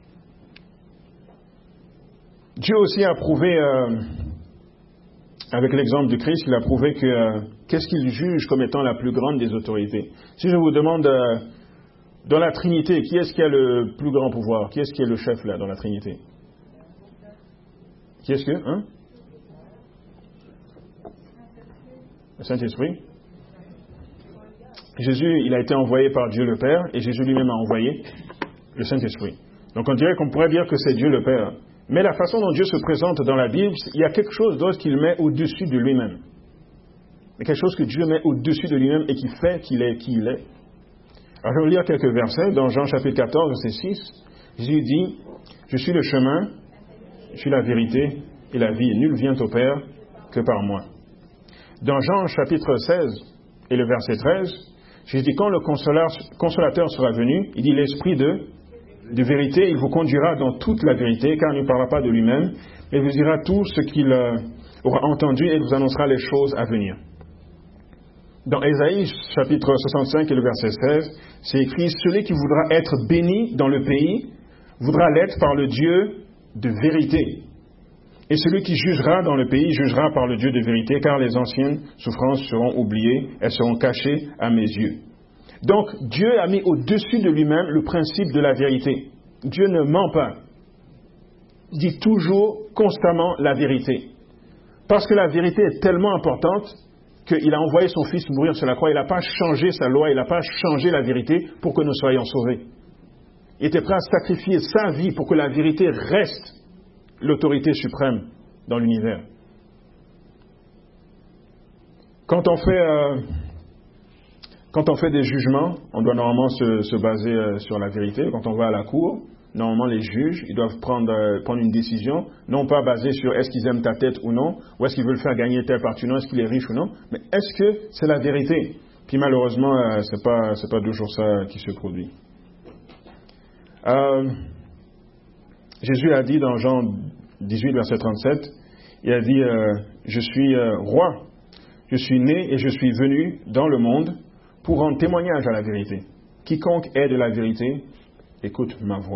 Dieu aussi a prouvé, euh, avec l'exemple du Christ, il a prouvé que euh, qu'est-ce qu'il juge comme étant la plus grande des autorités. Si je vous demande, euh, dans la Trinité, qui est-ce qui a le plus grand pouvoir? Qui est-ce qui est le chef là, dans la Trinité? Qui est-ce que, hein? Le Saint-Esprit. Jésus, il a été envoyé par Dieu le Père, et Jésus lui-même a envoyé le Saint-Esprit. Donc on dirait qu'on pourrait dire que c'est Dieu le Père. Mais la façon dont Dieu se présente dans la Bible, il y a quelque chose d'autre qu'il met au-dessus de lui-même. Il y a quelque chose que Dieu met au-dessus de lui-même et qui fait qu'il est qui il est. Alors je vais vous lire quelques versets. Dans Jean chapitre quatorze, verset six, Jésus dit, « Je suis le chemin, je suis la vérité et la vie. Nul vient au Père que par moi. » Dans Jean chapitre seize et le verset treize, Jésus dit, « Quand le consolateur sera venu, il dit l'esprit de, de vérité, il vous conduira dans toute la vérité, car il ne parlera pas de lui-même, mais vous dira tout ce qu'il euh, aura entendu et vous annoncera les choses à venir. » Dans Ésaïe chapitre soixante-cinq et le verset seize, c'est écrit, « Celui qui voudra être béni dans le pays, voudra l'être par le Dieu de vérité. Et celui qui jugera dans le pays, jugera par le Dieu de vérité, car les anciennes souffrances seront oubliées, elles seront cachées à mes yeux. » Donc, Dieu a mis au-dessus de lui-même le principe de la vérité. Dieu ne ment pas. Il dit toujours, constamment, la vérité. Parce que la vérité est tellement importante qu'il a envoyé son Fils mourir sur la croix. Il n'a pas changé sa loi, il n'a pas changé la vérité pour que nous soyons sauvés. Il était prêt à sacrifier sa vie pour que la vérité reste l'autorité suprême dans l'univers. Quand on fait, euh, quand on fait des jugements, on doit normalement se, se baser euh, sur la vérité. Quand on va à la cour, normalement les juges, ils doivent prendre, euh, prendre une décision, non pas basée sur est-ce qu'ils aiment ta tête ou non, ou est-ce qu'ils veulent faire gagner tel parti ou non, est-ce qu'il est riche ou non, mais est-ce que c'est la vérité? Puis malheureusement, euh, c'est pas, c'est pas toujours ça qui se produit. Euh, Jésus a dit dans Jean dix-huit, verset trente-sept, il a dit euh, « Je suis euh, roi, je suis né et je suis venu dans le monde pour rendre témoignage à la vérité. Quiconque est de la vérité, écoute ma voix. »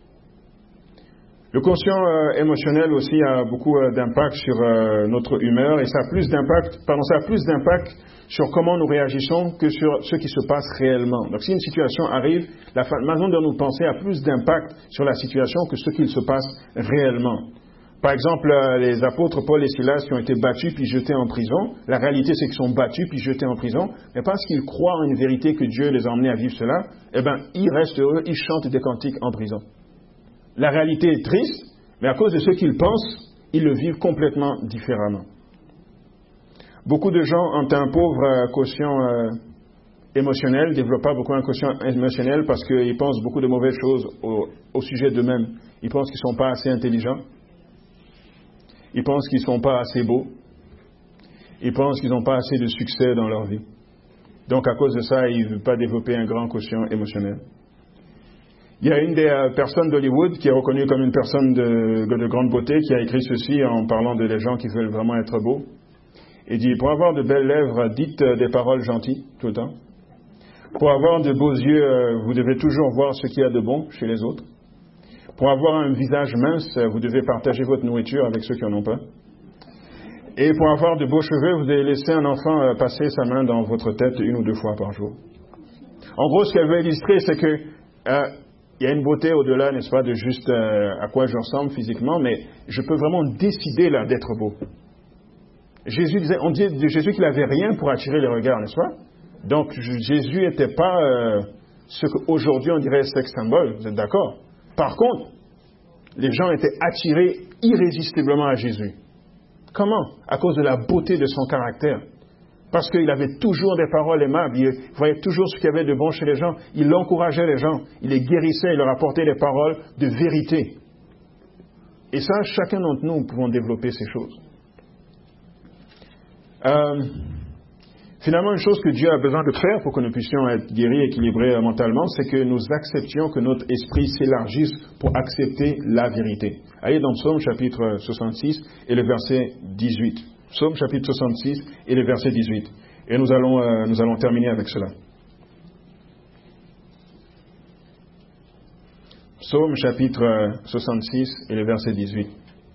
Le quotient euh, émotionnel aussi a beaucoup euh, d'impact sur euh, notre humeur et ça a plus d'impact, pardon, ça a plus d'impact sur comment nous réagissons que sur ce qui se passe réellement. Donc si une situation arrive, la façon dont nous pensons a plus d'impact sur la situation que ce qu'il se passe réellement. Par exemple, euh, les apôtres Paul et Silas qui ont été battus puis jetés en prison, la réalité c'est qu'ils sont battus puis jetés en prison, mais parce qu'ils croient en une vérité que Dieu les a emmenés à vivre cela, eh bien ils restent heureux, ils chantent des cantiques en prison. La réalité est triste, mais à cause de ce qu'ils pensent, ils le vivent complètement différemment. Beaucoup de gens ont un pauvre euh, quotient euh, émotionnel, ne développent pas beaucoup un quotient émotionnel parce qu'ils pensent beaucoup de mauvaises choses au, au sujet d'eux-mêmes. Ils pensent qu'ils ne sont pas assez intelligents. Ils pensent qu'ils ne sont pas assez beaux. Ils pensent qu'ils n'ont pas assez de succès dans leur vie. Donc à cause de ça, ils ne veulent pas développer un grand quotient émotionnel. Il y a une des euh, personnes d'Hollywood qui est reconnue comme une personne de, de grande beauté qui a écrit ceci en parlant de les gens qui veulent vraiment être beaux. Il dit, pour avoir de belles lèvres, dites euh, des paroles gentilles tout le temps. Pour avoir de beaux yeux, euh, vous devez toujours voir ce qu'il y a de bon chez les autres. Pour avoir un visage mince, euh, vous devez partager votre nourriture avec ceux qui n'en ont pas. Et pour avoir de beaux cheveux, vous devez laisser un enfant euh, passer sa main dans votre tête une ou deux fois par jour. En gros, ce qu'elle veut illustrer, c'est que euh, il y a une beauté au-delà, n'est-ce pas, de juste euh, à quoi je ressemble physiquement, mais je peux vraiment décider là d'être beau. Jésus disait, on dit de Jésus qu'il n'avait rien pour attirer les regards, n'est-ce pas? Donc Jésus n'était pas euh, ce qu'aujourd'hui on dirait sex symbole, vous êtes d'accord? Par contre, les gens étaient attirés irrésistiblement à Jésus. Comment? À cause de la beauté de son caractère. Parce qu'il avait toujours des paroles aimables, il voyait toujours ce qu'il y avait de bon chez les gens, il encourageait les gens, il les guérissait, il leur apportait des paroles de vérité. Et ça, chacun d'entre nous pouvons développer ces choses. Euh, Finalement, une chose que Dieu a besoin de faire pour que nous puissions être guéris, équilibrés mentalement, c'est que nous acceptions que notre esprit s'élargisse pour accepter la vérité. Allez dans Psaume chapitre soixante-six et le verset dix-huit. Psaume chapitre soixante-six et le verset dix-huit. Et nous allons, euh, nous allons terminer avec cela. Psaume chapitre soixante-six et le verset dix-huit.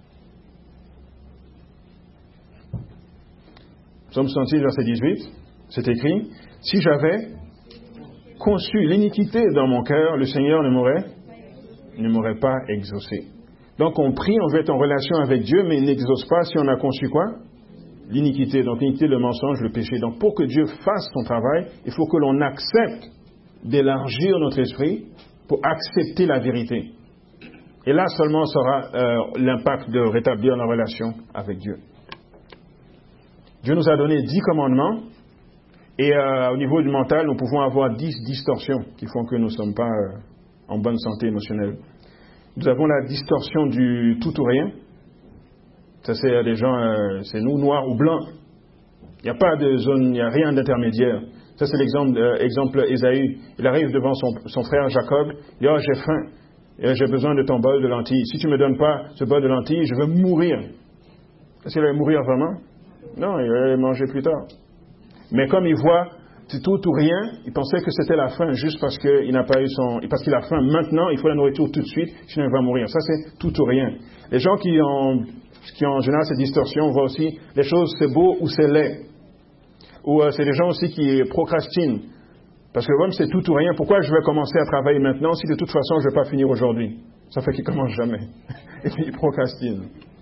Psaume soixante-six, verset dix-huit, c'est écrit, « Si j'avais conçu l'iniquité dans mon cœur, le Seigneur ne m'aurait, ne m'aurait pas exaucé. » Donc on prie, on veut être en relation avec Dieu, mais il n'exauce pas si on a conçu quoi? L'iniquité. Donc l'iniquité, le mensonge, le péché. Donc pour que Dieu fasse son travail, il faut que l'on accepte d'élargir notre esprit pour accepter la vérité. Et là seulement sera euh, l'impact de rétablir la relation avec Dieu. Dieu nous a donné dix commandements et euh, au niveau du mental, nous pouvons avoir dix distorsions qui font que nous ne sommes pas euh, en bonne santé émotionnelle. Nous avons la distorsion du tout ou rien. Ça, c'est des gens, euh, c'est nous, noirs ou blancs. Il n'y a pas de zone, il n'y a rien d'intermédiaire. Ça, c'est l'exemple euh, exemple Ésaü. Il arrive devant son, son frère Jacob. Il dit, « Oh, j'ai faim. Et j'ai besoin de ton bol de lentilles. Si tu ne me donnes pas ce bol de lentilles, je veux mourir. » Est-ce qu'il va mourir vraiment? Non, il va manger plus tard. Mais comme il voit c'est tout ou rien, il pensait que c'était la faim juste parce qu'il n'a pas eu son, parce qu'il a faim maintenant, il faut la nourriture tout de suite, sinon il va mourir. Ça, c'est tout ou rien. Les gens qui ont, qui ont en général cette distorsion voient aussi les choses, c'est beau ou c'est laid. Ou euh, c'est des gens aussi qui procrastinent. Parce que même c'est tout ou rien, pourquoi je vais commencer à travailler maintenant si de toute façon je ne vais pas finir aujourd'hui? Ça fait qu'ils ne commencent jamais. Et puis ils procrastinent.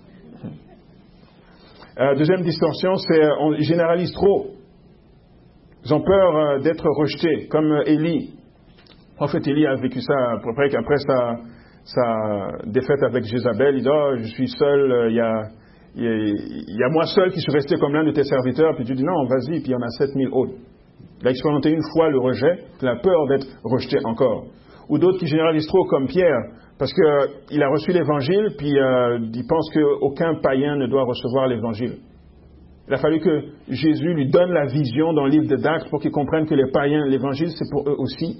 Euh, deuxième distorsion, c'est euh, on généralise trop. Ils ont peur euh, d'être rejetés, comme euh, Élie. Le prophète Élie a vécu ça à peu près qu'après sa, sa défaite avec Jézabel. Il dit, oh, je suis seul, il euh, y, a, y, a, y a moi seul qui suis resté comme l'un de tes serviteurs. Puis tu dis, non, vas-y, puis il y en a sept mille autres. Il a expérimenté une fois le rejet, il a peur d'être rejeté encore. Ou d'autres qui généralisent trop, comme Pierre, parce qu'il a reçu l'évangile, puis euh, il pense qu'aucun païen ne doit recevoir l'évangile. Il a fallu que Jésus lui donne la vision dans le livre d'Actes pour qu'il comprenne que les païens, l'évangile, c'est pour eux aussi.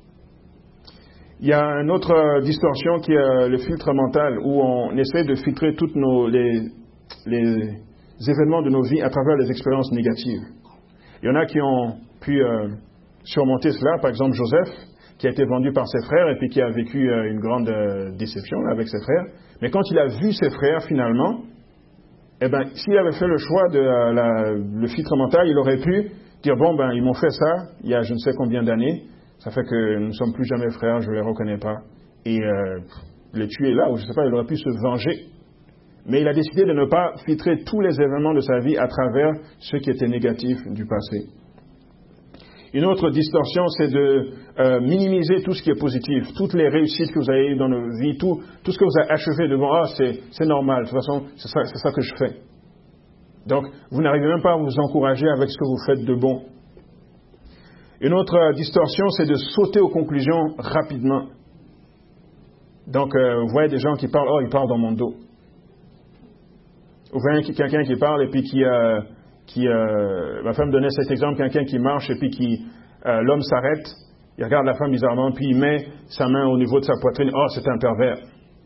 Il y a une autre euh, distorsion qui est euh, le filtre mental, où on essaie de filtrer tous les, les événements de nos vies à travers les expériences négatives. Il y en a qui ont pu euh, surmonter cela, par exemple Joseph, qui a été vendu par ses frères et puis qui a vécu euh, une grande euh, déception là, avec ses frères. Mais quand il a vu ses frères finalement, eh ben, s'il avait fait le choix de euh, la, le filtre mental, il aurait pu dire, bon, ben, ils m'ont fait ça il y a je ne sais combien d'années, ça fait que nous ne sommes plus jamais frères, je ne les reconnais pas, et euh, les tuer là, ou je ne sais pas, il aurait pu se venger. Mais il a décidé de ne pas filtrer tous les événements de sa vie à travers ce qui était négatif du passé. Une autre distorsion, c'est de euh, minimiser tout ce qui est positif, toutes les réussites que vous avez eues dans nos vies, tout, tout ce que vous avez achevé devant, ah, c'est, c'est normal, de toute façon, c'est ça, c'est ça que je fais. Donc, vous n'arrivez même pas à vous encourager avec ce que vous faites de bon. Une autre euh, distorsion, c'est de sauter aux conclusions rapidement. Donc, euh, vous voyez des gens qui parlent, oh, ils parlent dans mon dos. Vous voyez quelqu'un qui parle et puis qui... Euh, Qui, euh, ma femme donnait cet exemple, quelqu'un qui marche et puis qui, euh, l'homme s'arrête, il regarde la femme bizarrement, puis il met sa main au niveau de sa poitrine, oh, c'est un pervers.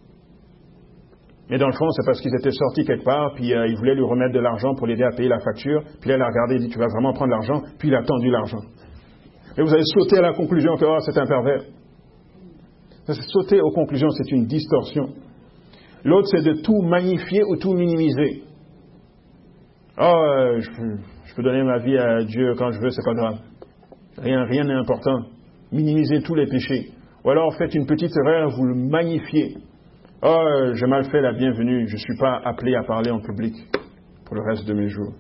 Mais dans le fond, c'est parce qu'ils étaient sortis quelque part, puis euh, il voulait lui remettre de l'argent pour l'aider à payer la facture, puis là, il a regardé, il dit, tu vas vraiment prendre l'argent, puis il a tendu l'argent. Et vous avez sauté à la conclusion que, oh, c'est un pervers. Sauter aux conclusions, c'est une distorsion. L'autre, c'est de tout magnifier ou tout minimiser. Oh, euh, je, peux, je peux donner ma vie à Dieu quand je veux, c'est pas grave. Rien, rien n'est important. Minimisez tous les péchés. Ou alors faites une petite erreur, vous le magnifiez. Oh, euh, j'ai mal fait la bienvenue, je ne suis pas appelé à parler en public pour le reste de mes jours.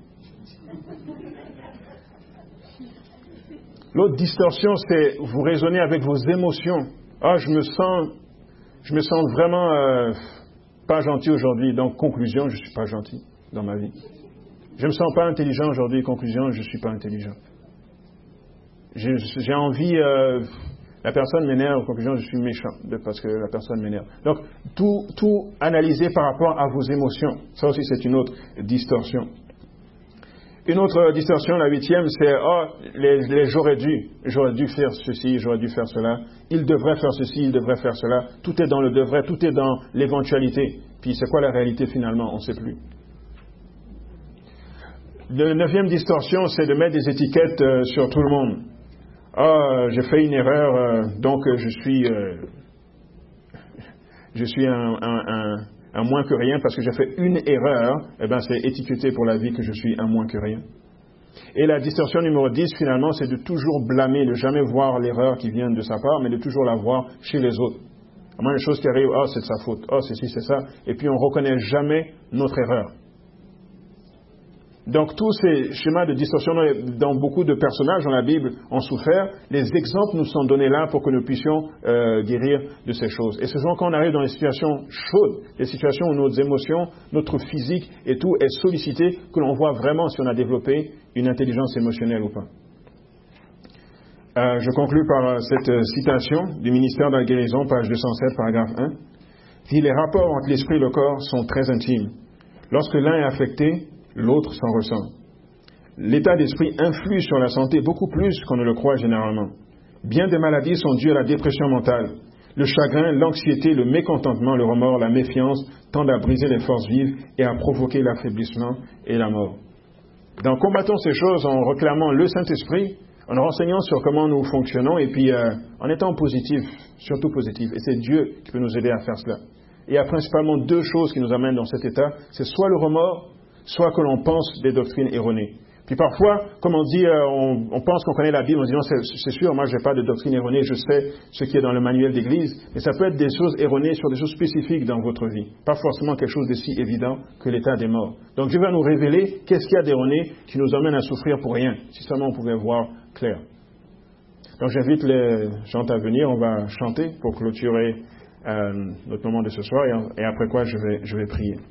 L'autre distorsion, c'est vous raisonnez avec vos émotions. Ah, oh, je me sens, je me sens vraiment euh, pas gentil aujourd'hui. Donc, conclusion, je ne suis pas gentil dans ma vie. Je ne me sens pas intelligent aujourd'hui, conclusion, je ne suis pas intelligent. J'ai, j'ai envie, euh, la personne m'énerve, conclusion, je suis méchant, parce que la personne m'énerve. Donc, tout, tout analyser par rapport à vos émotions, ça aussi c'est une autre distorsion. Une autre distorsion, la huitième, c'est « Ah, oh, les, les j'aurais dû, j'aurais dû faire ceci, j'aurais dû faire cela. Il devrait faire ceci, il devrait faire cela. » Tout est dans le devrait, tout est dans l'éventualité. Puis c'est quoi la réalité finalement? On ne sait plus. La neuvième distorsion, c'est de mettre des étiquettes euh, sur tout le monde. « Ah, j'ai fait une erreur, euh, donc euh, je suis, euh, je suis un, un, un, un moins que rien parce que j'ai fait une erreur. » Eh bien, c'est étiqueté pour la vie que je suis un moins que rien. Et la distorsion numéro dix, finalement, c'est de toujours blâmer, de jamais voir l'erreur qui vient de sa part, mais de toujours la voir chez les autres. À moins les choses qui arrivent, « Ah, oh, c'est de sa faute. Ah, oh, c'est ci, c'est ça. » Et puis, on ne reconnaît jamais notre erreur. Donc, tous ces schémas de distorsion dans beaucoup de personnages dans la Bible ont souffert. Les exemples nous sont donnés là pour que nous puissions euh, guérir de ces choses. Et c'est souvent quand on arrive dans les situations chaudes, les situations où nos émotions, notre physique et tout est sollicité, que l'on voit vraiment si on a développé une intelligence émotionnelle ou pas. Euh, je conclus par cette euh, citation du ministère de la guérison, page deux cent sept, paragraphe un. Dit, les rapports entre l'esprit et le corps sont très intimes. Lorsque l'un est affecté, l'autre s'en ressent. L'état d'esprit influe sur la santé beaucoup plus qu'on ne le croit généralement. Bien des maladies sont dues à la dépression mentale. Le chagrin, l'anxiété, le mécontentement, le remords, la méfiance tendent à briser les forces vives et à provoquer l'affaiblissement et la mort. Donc, combattons ces choses en réclamant le Saint-Esprit, en nous renseignant sur comment nous fonctionnons et puis euh, en étant positif, surtout positif. Et c'est Dieu qui peut nous aider à faire cela. Et il y a principalement deux choses qui nous amènent dans cet état. C'est soit le remords, soit que l'on pense des doctrines erronées. Puis parfois, comme on dit, euh, on, on pense qu'on connaît la Bible, on dit non, c'est, c'est sûr, moi je n'ai pas de doctrine erronée, je sais ce qui est dans le manuel d'Église, mais ça peut être des choses erronées sur des choses spécifiques dans votre vie. Pas forcément quelque chose de si évident que l'état des morts. Donc Dieu va nous révéler qu'est-ce qu'il y a d'erroné qui nous amène à souffrir pour rien, si seulement on pouvait voir clair. Donc j'invite les gens à venir, on va chanter pour clôturer euh, notre moment de ce soir, et, et après quoi je vais, je vais prier.